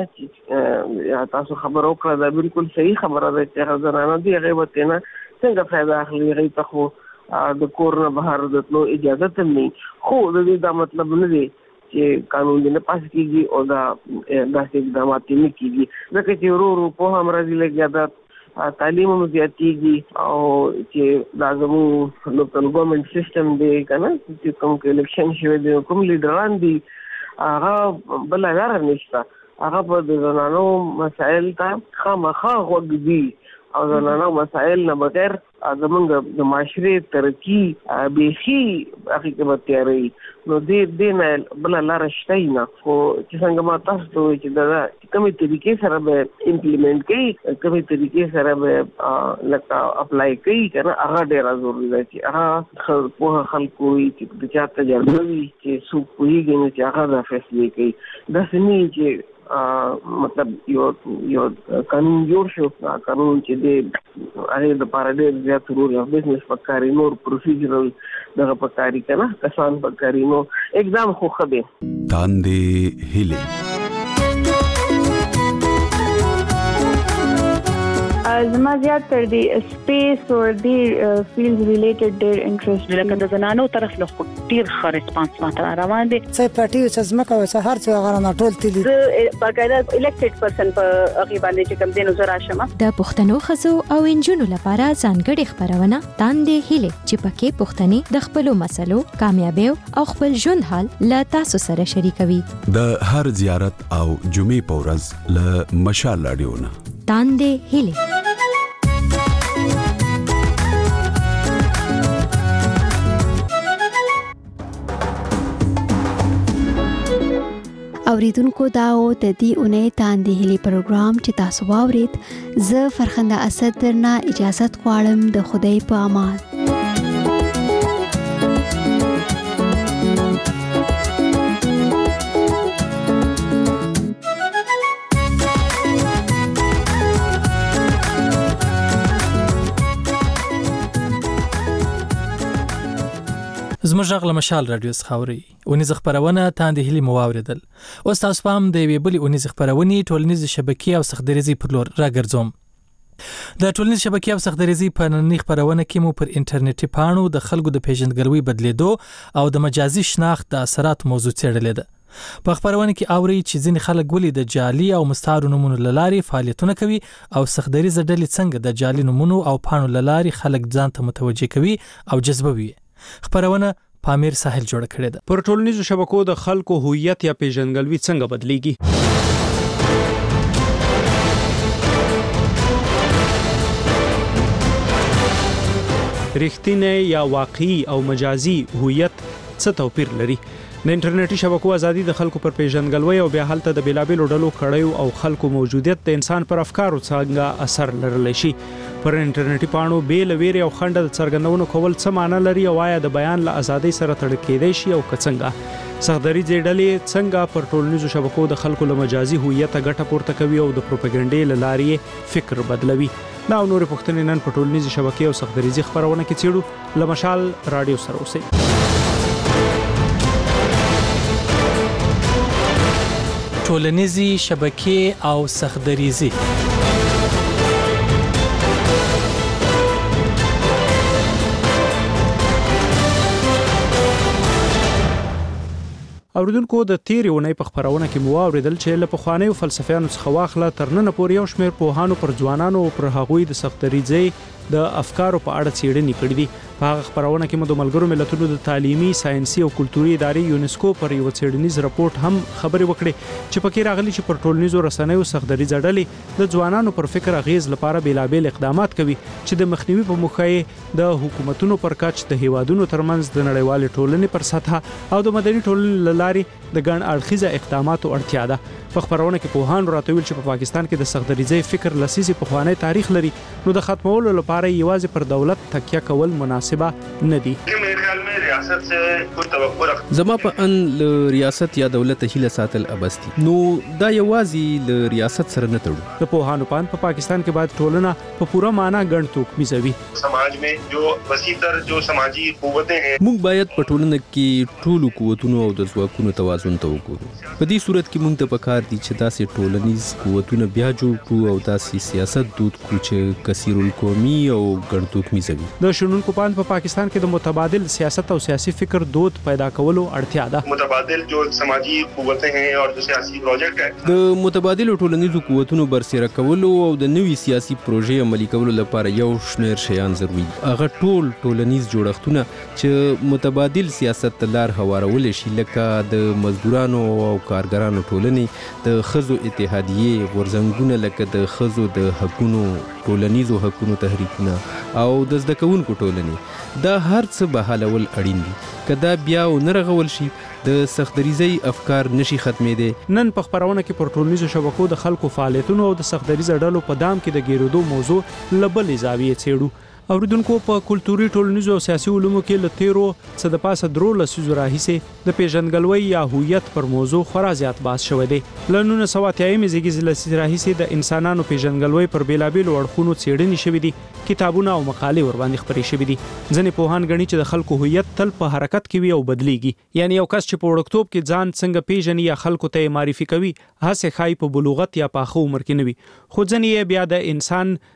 چې تاسو خبره وکړه دا بالکل صحیح خبره ده چې هغه زنانه دي هغې به ترې نه څنګه فایده اخلي هغې ته خو د کور نه بهر د تلو اجازه هم نه خو د دې دا مطلب نه دی چې قانون دې نه پاس کېږي او دا داسې اقدامات نه کېږي ځکه چې ورو ورو پوهه هم راځي لږ زیاته تعلیم هم زیاتېږي او چې دا زموږ لوکل ګورنمنټ سیسټم دی که نه چې کوم کې الیکشن شوی دی کوم لیډران دي هغه بله لاره نشته هغه په د زنانو مسایل ته خامخا غوږ دي او زنانو مسایل نه بغیر زمونږ د معاشرې ترقي بیخي هغې کې به تیاری نو دې دې نه بله لاره شته نه خو چې څنګه ما تاسو ته ووایي چې دا کومې طریقې سره به امپلیمنټ کوي کومې طریقې سره به لکه اپلای کوي که نه هغه ډېره ضروري ده چې هغه پوهه خلکو وي چې د چا تجربه وي چې څوک پوهېږي نو چې هغه دا فیصلې کوي داسې نه وي چې مطلب یو یو قانون جوړ شو قانون چې د هغې دپاره ډېر زیات رول اف بزنس پکاري نور پروسیجرل دغه پکاري که نه کسان پکاري نو اقدام خو ښه دی تاندې هیلې زما زیات تر دی سپیس او دی فیلډ ریلیټډ ډیر انټرست لکه د زنانو طرف له ډیر ښه ریسپانس ماته روان دي. څه پټي چې زمکه او هر څه غره نه ټول تللی باقاعده الیکټډ پرسن په هغه باندې چې کوم دینو زرا شمه د پښتنو خزو او انجونو لپاره ځانګړي خبرونه تاندې هله چې پکې پښتني د خپل مسلو کامیابی او خپل ژوند حال لا تاسو سره شریکوي. د هر زیارت او جمعې په ورځ له مشال رادیو نه تاندې هله. اوریدونکو دا او د دې اونۍ تاندې هلي پروګرام چې تاسو واورید زه فرخنده اسد درنه اجازت غواړم. د خدای په امان. زموږ غږ له مشال رادیو څخه اوري. ونیز خبرونه تاندې هلي مو واوریدل. اوس تاسو پام د یوې بلې ونیز خبرونې ټولنیز شبکې او سختدریزي پر لور راګرځوم. د ټولنیز شبکې او سختدریزي په نننۍ خبرونه کې مو پر انټرنیټي پاڼو د خلکو د پیژندګلوي بدلیدو او د مجازي شناخت د اثرات موضوع څېړلې ده. په خبرونه کې اوري چې ځینې خلک ولې د جعلي او مستعارو نومونو لارې فعالیتونه کوي او سختدریزه ډلې څنګه د جعلي نومونو او پاڼو لارې خلک ځان ته متوجه کوي او جذبوي. خبرونه پامیر ساحل جوړ کړی ده. پر ټولنیزو شبکو د خلکو هویت یا پیژندګلوي څنګه بدلیږي؟ رښتینی یا واقعي او مجازي هویت څه توپیر لري؟ د انټرنیټي شبکو ازادي د خلکو پر پیژندګلوي او بیا هلته د بیلابېلو ډلو کړیو او خلکو موجودیت د انسان پر افکارو څنګه اثر لرلی شي. پر انټرنیټي پاڼو بیل ویری او خنډ د څرګندونو کول څه معنی لري او آیا د بیان له ازادۍ سره تړل کېدای شي او که څنګه؟ سختدریزي ډلې څنګه پر ټولنیزو شبکو د خلکو له مجازي هویت ګټه پورته کوي او د پروپاګاندا له لارې فکر بدلوي؟ دا او نور پوښتنې نن په ټولنیزو شبکې او سختدریزي خبرونه کې څېړو. له مشال رادیو سره اوسئ. ټولنیزي شبکې او سختدریزي. اوریدونکو د تیرې اونۍ په خبرونه کې مو واوریدل چې له پخوانیو فلسفیانو څخه واخله تر نن پورې یو شمېر پوهانو پر ځوانانو او پر هغوی د سختدریزۍ د افکارو په اړه څېړنې کړې دي. په هغه خبرونه کې مو د ملګرو ملتونو د تعلیمي، ساينسي او کلتوري ادارې یونسکو پر یو څېړنیز راپورټ هم خبرې وکړې چې پکې راغلي چې پر ټولنیزو رسنیو سختدریزه ډلې د ځوانانو پر فکر اغیز لپاره بیلابېل اقدامات کوي چې د مخنیوي په موخه یې د حکومتونو پر کچ د هیوادونو ترمنځ د نړیوال ټولنې پر سطح او د مدني ټولنې لارې د ګڼ اړخیزه اقداماتو اړتیا ده. په خبرونه کې پوهان راټول چې په پاکستان کې د سختدریزۍ فکر لسیزي پخوانی تاریخ لري، نو د ختمولو لپاره یوازې پر دولت تکیه کول مناسبه نه دي. زما په ان ل ریاست یا دولت هیله ساتل ابستی، نو دا یوازې ل ریاست سره نه تړو. د پوهانو په په پاکستان کې باید ټولنه په پوره معنا ګڼ توک میزوي. سماج میں جو وسیع تر جو سماجی قوتیں ہیں، موږ باید په ټولنه کې ټولو قوتونو او د ځواکونو توازن ته وګورو. په دې صورت کې موږ ته پکار دي چې داسې ټولنیز قوتونه بیا جوړ کړو او داسې سیاست دود کړو چې کثیر القومي او ګڼ توک میزوي. د شنونکو په پاکستان کې د متبادل سیاست او سیاسي فکر دود پیدا کولو اړتیا ده. متبادل جو سماجی قوتیں ہیں اور جو سیاسي پروجیکټ ہے، د متبادل ټولنیزو قوتونو برسېره کولو او د نوي سیاسي پروژې عملي کولو لپاره یو شمېر شیان ضروري دي. هغه ټول ټولنیز جوړښتونه چې متبادل سیاست ته لار هوارول شي، لکه د مزدورانو او کارګرانو ټولنې، د خزو اتحادیې، غورځنګونه لکه د خزو د حقونو، ټولنیزو حقونو تحریکونه او د زده کوونکو ټولنې، دا هر څه به حلول اړین دي. که دا بیا ونه رغول شي، د سختدریزۍ افکار نشي ختمېدی. نن په خبرونه کې پر ټولنیزو شبکو د خلکو فعالیتونو او د سختدریزه ډلو په دام کې د ګیرودو موضوع له بلې زاویې څېړو. اوریدونکو په کلتوري، ټولنیزو او سیاسي علومو کې له تیرو څه د پاسه درو لسیزو راهیسې د پیژندګلوۍ یا هویت پر موضوع خورا زیات بحث شوی دی. له نولس سوه اتیایمې زېږدیزې لسیزې راهیسې د انسانانو پیژندګلوۍ پر بیلابېلو اړخونو څېړنې شوي دي، کتابونه او مقالې ورباندې خپرې شوي دي. ځینې پوهان ګڼي چې د خلکو هویت تل په حرکت کې وي او بدلیږي. یعنی یو کس چې په وړکتوب کې ځان څنګه پیژني یا خلکو ته یې معرفي کوي، هسې ښایي په بلوغت یا پاخه عمر کې نه وي. خو ځینې یې بیا د انسان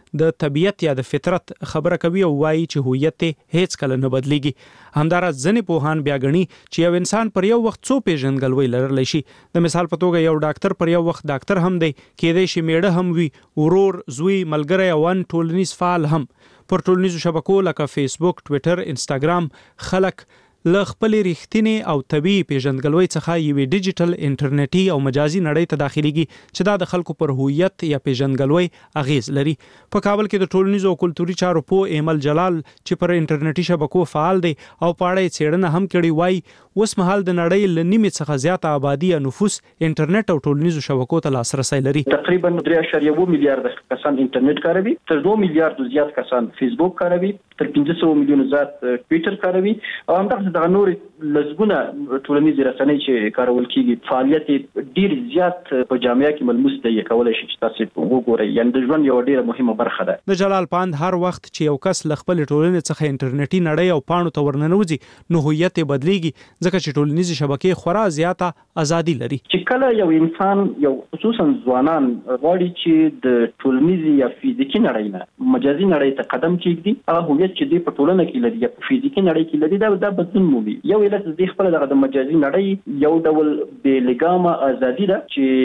د طبیعت یا د فطرت خبره کوي او وایي چې هویت هیڅ کله نه بدلیږي. همدارس ځینې پوهان بیا غني چې یو انسان پر یو وخت څو پیژندګلوي لرلی شي. د مثال په توګه یو ډاکټر پر یو وخت ډاکټر هم دی، کېدای شي میړه هم وي، ورور، زوی، ملګری او ان ټولنیز فعال هم. پر ټولنیزو شبکو لکه فیسبوک، ټویټر، انسټاګرام خلک له خپلې ریښتینې او طبیعي پیژندګلوۍ څخه یوې ډیجیټل انټرنیټي او مجازي نړۍ ته داخليږي چې دا د خلکو پر هویت یا پیژندګلوۍ اغیز لري. په کابل کې د ټولنیزو او کلتوري چارو په ایمل جلال چې پر انټرنیټي شبکو فعال دی او پاړې څېړنه هم کړې، وایي اوس مهال د نړۍ له نیمې څخه زیاته آبادي یا نفوس انټرنیټ او ټولنیزو شبکو ته لاسرسی لري. تقریبا درې اعشاریه اووه میلیارډ کسان انټرنیټ کاروي، تر دوه میلیارډ زیات کسان فیسبوک کاروي، تر پنځه سوه میلیونه زیات ټویټر کاروي او همدغه د نور لزګونه ټولنیز رسنۍ چې کارول کیږي فعالیت ډیر زیات په جامعه کې ملموس دی. کولای شي چې تاسو وګورئ، یعنی د ژوند یو ډیره مهمه برخه ده. د جلال پاند هر وخت چې یو کس ل خپل ټولنې څخه انټرنیټي نړۍ او پاڼو ته ورننوځي نو هویت بدلیږي، ځکه چې ټولنیز شبکې خورا زیاته ازادي لري. چې کله یو انسان یو خصوصا ځوانان غواړي چې د ټولنیز یا فزیکی نړۍ نه مجازي نړۍ ته قدم کېږدي، هغه هویت چې دی په ټولنه کې لري یا په فزیکی نړۍ کې لري دا د بدلون مومي. یو علت د خپل د مجازي نړۍ یو ډول بې لګامه ازادي ده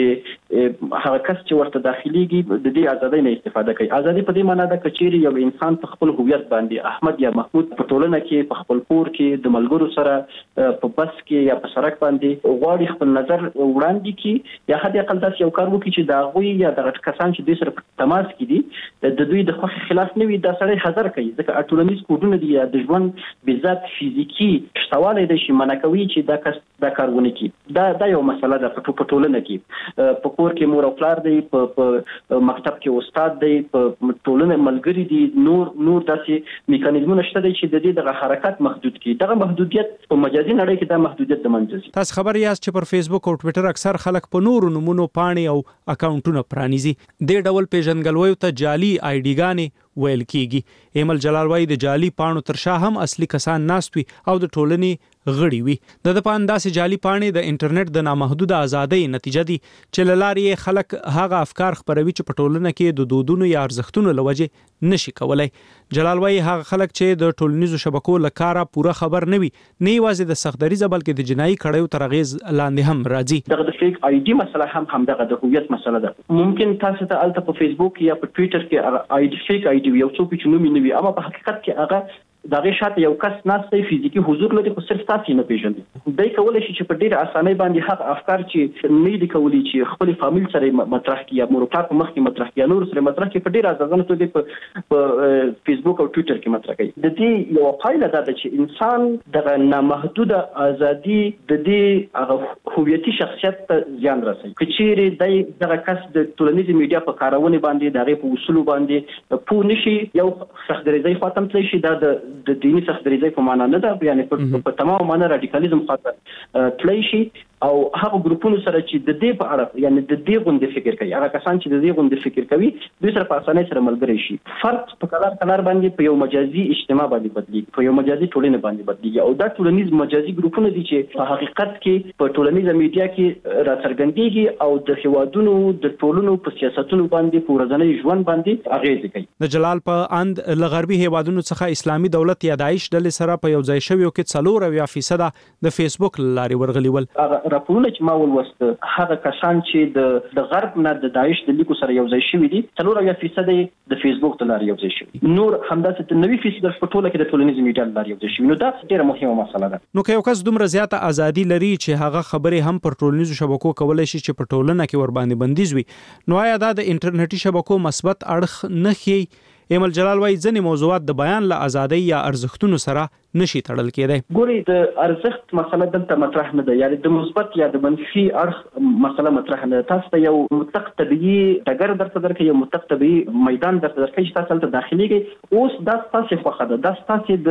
چې هغه کس چې ورته داخليږي د دې ازادۍ نه استفاده کوي. ازادي په دې معنی ده چې چیرې یو انسان په خپل هویت باندې احمد یا محمود په ټولنه کې په خپل کور کې د ملګرو سره په بس کې یا په سړک باندې غواړي خپل نظر وړاندې کړي یا حتی اقل داسې یو کار وکړي چې د هغوی یا دغه کسان چې دوی سره په تماس کې دي د دوی د خوښې خلاف نه وي، دا سړی حذر کوي. ځکه ټولنیز کوډونه دي یا د ژوند بذات فزیکی شتوالی دی چې منع کوي چې دا کس دا کارونه کوي. دا دا یو مسله ده په ټولنه کې. په کور کې مور او پلار دی، په مکتب کې استاد دی، په ټولنه ملګری دي، نور نور داسې میکانیزمونه شته دي چې د دې دغه حرکت محدود کړي. دغه محدودیت په مجازي نړۍ کې دا محدودیت د منځ ځي. تاسو خبر یاست چې پر فیسبوک او ټویټر اکثر خلک په نورو نمونو پاڼې او اکاونټونه پرانیزي. د ډول پیژندګلوۍ ته جعلي آی ډي ګانې ویل کیږي. ایمل جلال وایي د جعلي پاڼو تر شا هم اصلي کسان ناست وي او د ټولنې غړي وي. د د پانداسې جعلي پاڼې د انټرنیټ د نامحدوده ازادۍ نتیجه دي چې له لارې خلک هغه افکار خپروي چې په ټولنه کې د دودونو یا ارزښتونو له وجې نشي کولای. جلال وایي هغه خلک چې د ټولنیزو شبکو له کاره پوره خبر نه وي نه یوازې د سختدریزه بلکې د جنایي کړیو تر اغیز لاندې هم راځي. دغه د فیک آی ډي مسله هم همدغه د هویت مسله ده. ممکن تاسو ته الته په فیسبوک یا په ټویټر کې آی ډي فیک آی ډي یو څوک چې نوم نه وي، اما په حقیقت کې هغه دغه شاته یو کس ناشته فزیکی حضور لري خو صرف تاسو نه پیژنئ. دای کولای شي چې په ډیره اسانۍ باندې هغه افکار چې نه دي کولی چې خپل فامیل سره مطرح کړي یا مورپلار په مخ کې مطرح کړي یا نور سره مطرح کړي په ډیره ازادانه توګه په فیسبوک او ټویټر کې مطرح کوي. د دې یو پایله ده چې انسان دغه نامحدوده ازادي د دې هغه هویتي شخصیت ته زیان رسوي. کچېرې دای دغه کس د ټولنیز میډیا په کارونه باندې دغه په اصول باندې پوه نشي یو سختدریزي خاطم تلی شي دا د د دینی سختدریزي په معنا نه ده، یعنی په تمام معنا رادیکالیزم خاطر تلی شي او هغه ګروپونو سره چې د دې په اړه یعنی د دې غونډې فکر کوي، هغه کسان چې د دې غونډې فکر کوي دوی سره په اسانۍ سره ملګری شي. فرد په کلار کلار باندې په یو مجازي اجتماع باندې بدلیږي، په یو مجازي ټولنه باندې بدلیږي او دا ټولنیز مجازي ګروپونه دي چې په حقیقت کې په ټولنیزه میډیا کې راڅرګندېږي او د هیوادونو د ټولنو په سیاستونو باندې په ورځنی ژوند باندې اغیز کوي. د جلال په اند له غربي هیوادونو څخه اسلامي دولت یا داعش ډلې سره په یو ځای شویو کې څلور اویا فیصد د فیسبوک لارې ورغلي ول. راپورونه چې ما ولوست هغه کسان چې د د غرب نه د داعش د لیکو سره یو ځای شوي دي څلور اویا فیصد د فیسبوک د لارې یو ځای شوي، نور همداسې نوي فیصد په ټوله کې د ټولنیز میډیا د لارې یو ځای شوي. نو دا ډیره مهمه مسله ده. نو که یو کس دومره زیاته ازادي لري چې هغه خبرې هم پر ټولنیزو شبکو کولای شي چې په ټولنه کې ور باندې بندیز وي، نو آیا دا د انټرنیټي شبکو مثبت اړخ نه ښیي؟ ایمل جلال وایي ځینې موضوعات د بیان له ازادۍ یا ارزښتونو سره نشي تړل کېدای. ګوري د ارزښت مسله دلته مطرح نه ده، یعنی د مثبت یا د منفي اړخ مسله مطرح نه ده. تاسو ته یو مطلق طبيعي ډګر درته درکړي، یو مطلق طبيعي میدان درته درکړي چې تاسو ته داخليږي، اوس دا تاسو خوښه ده، دا تاسو د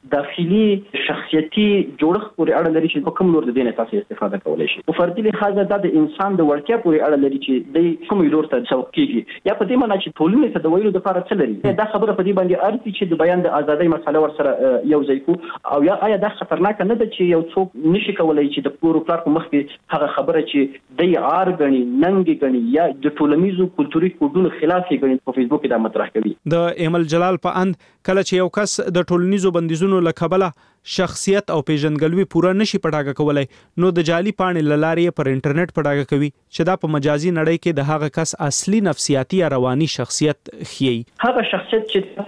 داخلي شخصیتي جوړښت پورې اړه لري چې په کوم لور د دې نه تاسو استفاده کولای شئ. په فردي لحاظ دا د انسان د وړتیا پورې اړه لري چې د کوم لور ته سوق کیږي یا په دې معنی چې ټولنې ته د ویلو لپاره څه لري. دا خبره په دې باندې ارتي چې د بیان د ازادۍ مسله ورسره یو ځای کو او یا آیا دا خطرناک نه ده چې یو څوک نشي کولای چې د پورو پلار په مخ کې هغه خبره چې د عار غني ننګ غني یا د ټولنیزو کلتوري کوډونو خلاف غني په فیسبوک کې دا مطرح کوي. د ایمل جلال په اند کله چې یو کس د ټولنیزو بندیزونو لکبله شخصیت او پیژندګلوي پوره نشي پټاګه کولای نو د جعلي پاڼې للارې پر انټرنیټ پټاګه کوي چې دا په مجازي نړۍ کې د هغه کس اصلي نفسیاتي یا رواني شخصیت خيي. هغه شخصیت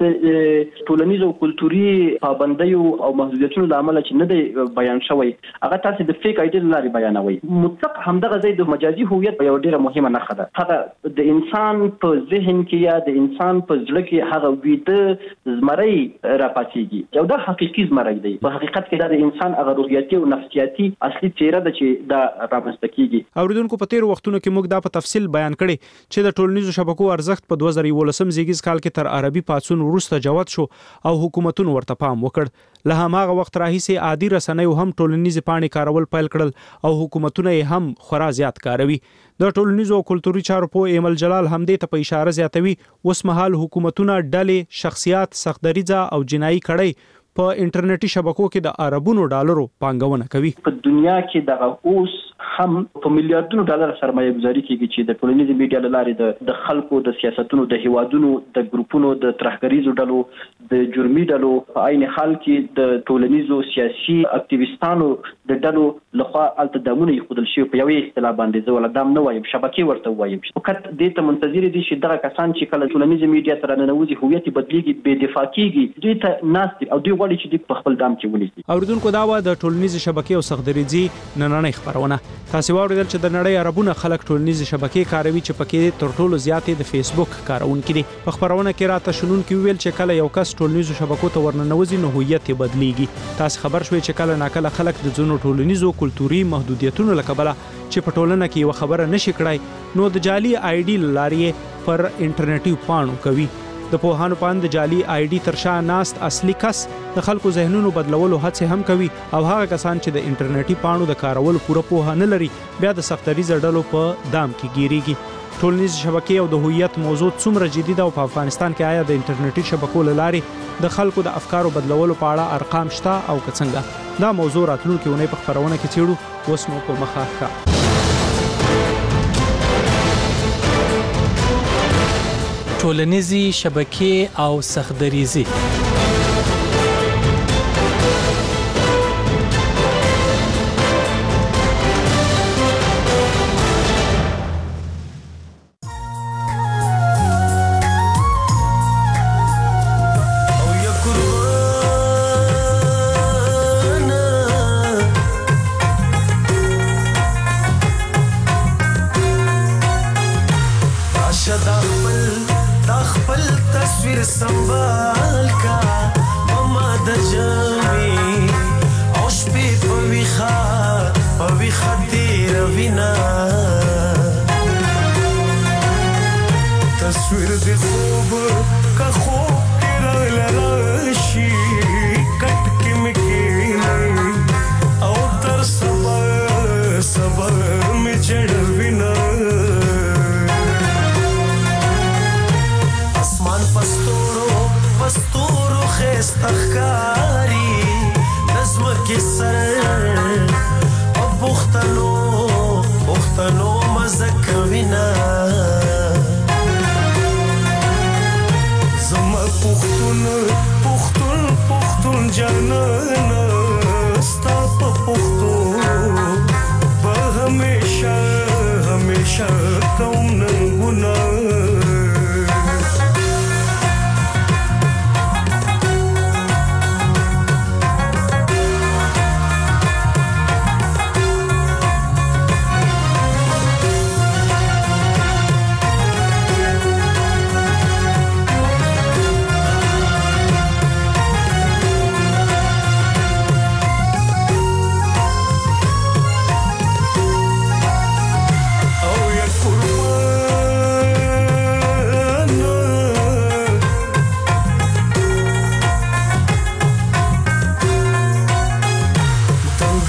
چې ټولنیزو کلتوري پابندیو او محدودیتونو له امله چې نه دی بیان شوی هغه تاسو د فیک آیډي لارې بیانوي. مطلق همدغه ځای د مجازي هویت یو ډیره مهمه نښه ده. هغه د انسان په ذهن کې یا د انسان په زړه کې هغه ویده زمري راپاتېږي. یو د حقيقي زمري دی. په حقیقت کې دا د انسان هغه روحیاتي او نفسیاتي اصلي څیره ده چې دا رامنځته کیږي. اوریدونکو په تیر وختونو کې موږ دا په تفصیل بیان کړي چې د ټولنیزو شبکو ارزښت په دوه زره یولسم زیږیز کال کې تر عربي پاڅون وروسته جوت شو او حکومتونو ورته پام وکړ. له هماغه وخت راهیسې عادي رسنیو هم ټولنیزې پاڼې کارول پیل کړل او حکومتونه یې هم خورا زیات کاروي. د ټولنیزو او کلتوري چارو په ایمل جلال همدې ته په اشاره زیاتوي اوس مهال حکومتونه ډلې شخصیات سختدریزه او جنایي کړي په انټرنیټي شبکو کې د اربونو ډالرو پانګونه کوي. په دنیا کې دغه اوس هم په میلیارډونو ډالر سرمایه گذاري کیږي چې د ټولنیزو میډیا لارې د خلکو د سیاستونو د هیوادونو د ګروپونو د ترهګریزو ډلو د جرمي ډلو په عین حال کې د ټولنیزو سیاسي اکټیویستانو د ډلو لخوا التدامونه یخدل شي په یوې اصطلاح باندې زول دام نه وایم شبکې ورته وایم. فقط دې ته منتظر دي چې دغه کسان چې کله ټولنیزو میډیا تر ننوځي هویت بدلیږي بې دفاع کیږي دوی ته ناست او دوی غواړي چې په خپل دام کې ونیسي. اوریدونکو دا و د ټولنیزو شبکې او سختدریزي نننۍ خبرونه. تاسو واوریدل چې د نړۍ عربونه خلک ټولنیزو شبکې کاروي چې پکې تر ټولو زیاتې د فیسبوک کارونکي دي. په خبرونه کې راته شنونکي ویل چې کله یو کس ټولنیزو شبکو ته ورننوځي نو هویت یې بدلیږي. تاسو خبر شوي چې کله ناکله خلک د ځینو ټولنیزو کلتوري محدودیتونو لکبله چې په ټولنه کې یو خبره نشي کړای نو د جعلي آی ډي لارې پر انټرنیټي پاڼو کوي. د پوهانو پاند جعلي آی ډي ترشا ناست اصلي کس د خلکو ذهنونو بدلولو هڅه هم کوي او هغه کسان چې د انټرنیټي پاڼو د کارولو پوره پوهه نه لري بیا د سختدریزه ډلو په دام کې ګیریږي. ټولنیز شبکې او د هویت موضوع څومره جدي ده او په افغانستان کې آیا د انټرنیټي شبکو لارې د خلکو د افکارو بدلولو په اړه ارقام شته او څنګه؟ دا موضوع راتلونکي اونۍ په خبرونه کې څېړو. اوس مو په مخه ښه ټولنیزي شبکې او سختدریزي. संभाल का ममा द जमी औश पे पविखा पविखा तेरा विना तस्वीर दे खूब का खूब किरा लराशी कट के मिके और तर सबर सबर में चढ़ विना پستورو خیست اخکاری نظم کی سر او بختنو بختنو مزکوینا زما پختون پختون پختون جانانا ستا پا پختو با ہمیشہ ہمیشہ کوم ننگونا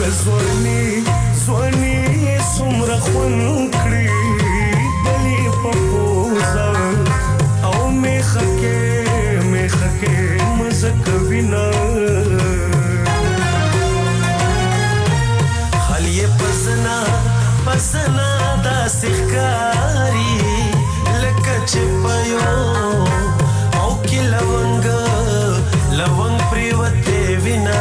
کزونی زونی سمره خون کړی بلی پپوزا او میخکه میخکه مزک وینا خالی پزنا پزنا دا سخکاری لکه چپایو او کی لونګ لونګ پریوته وینا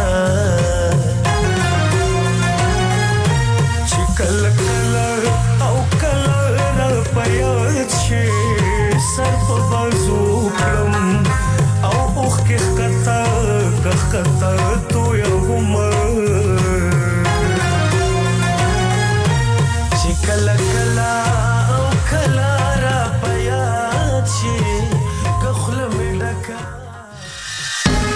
چکل کلا او کلا را پیات شي سر په بازو کړم او اوخ کې کتا کتا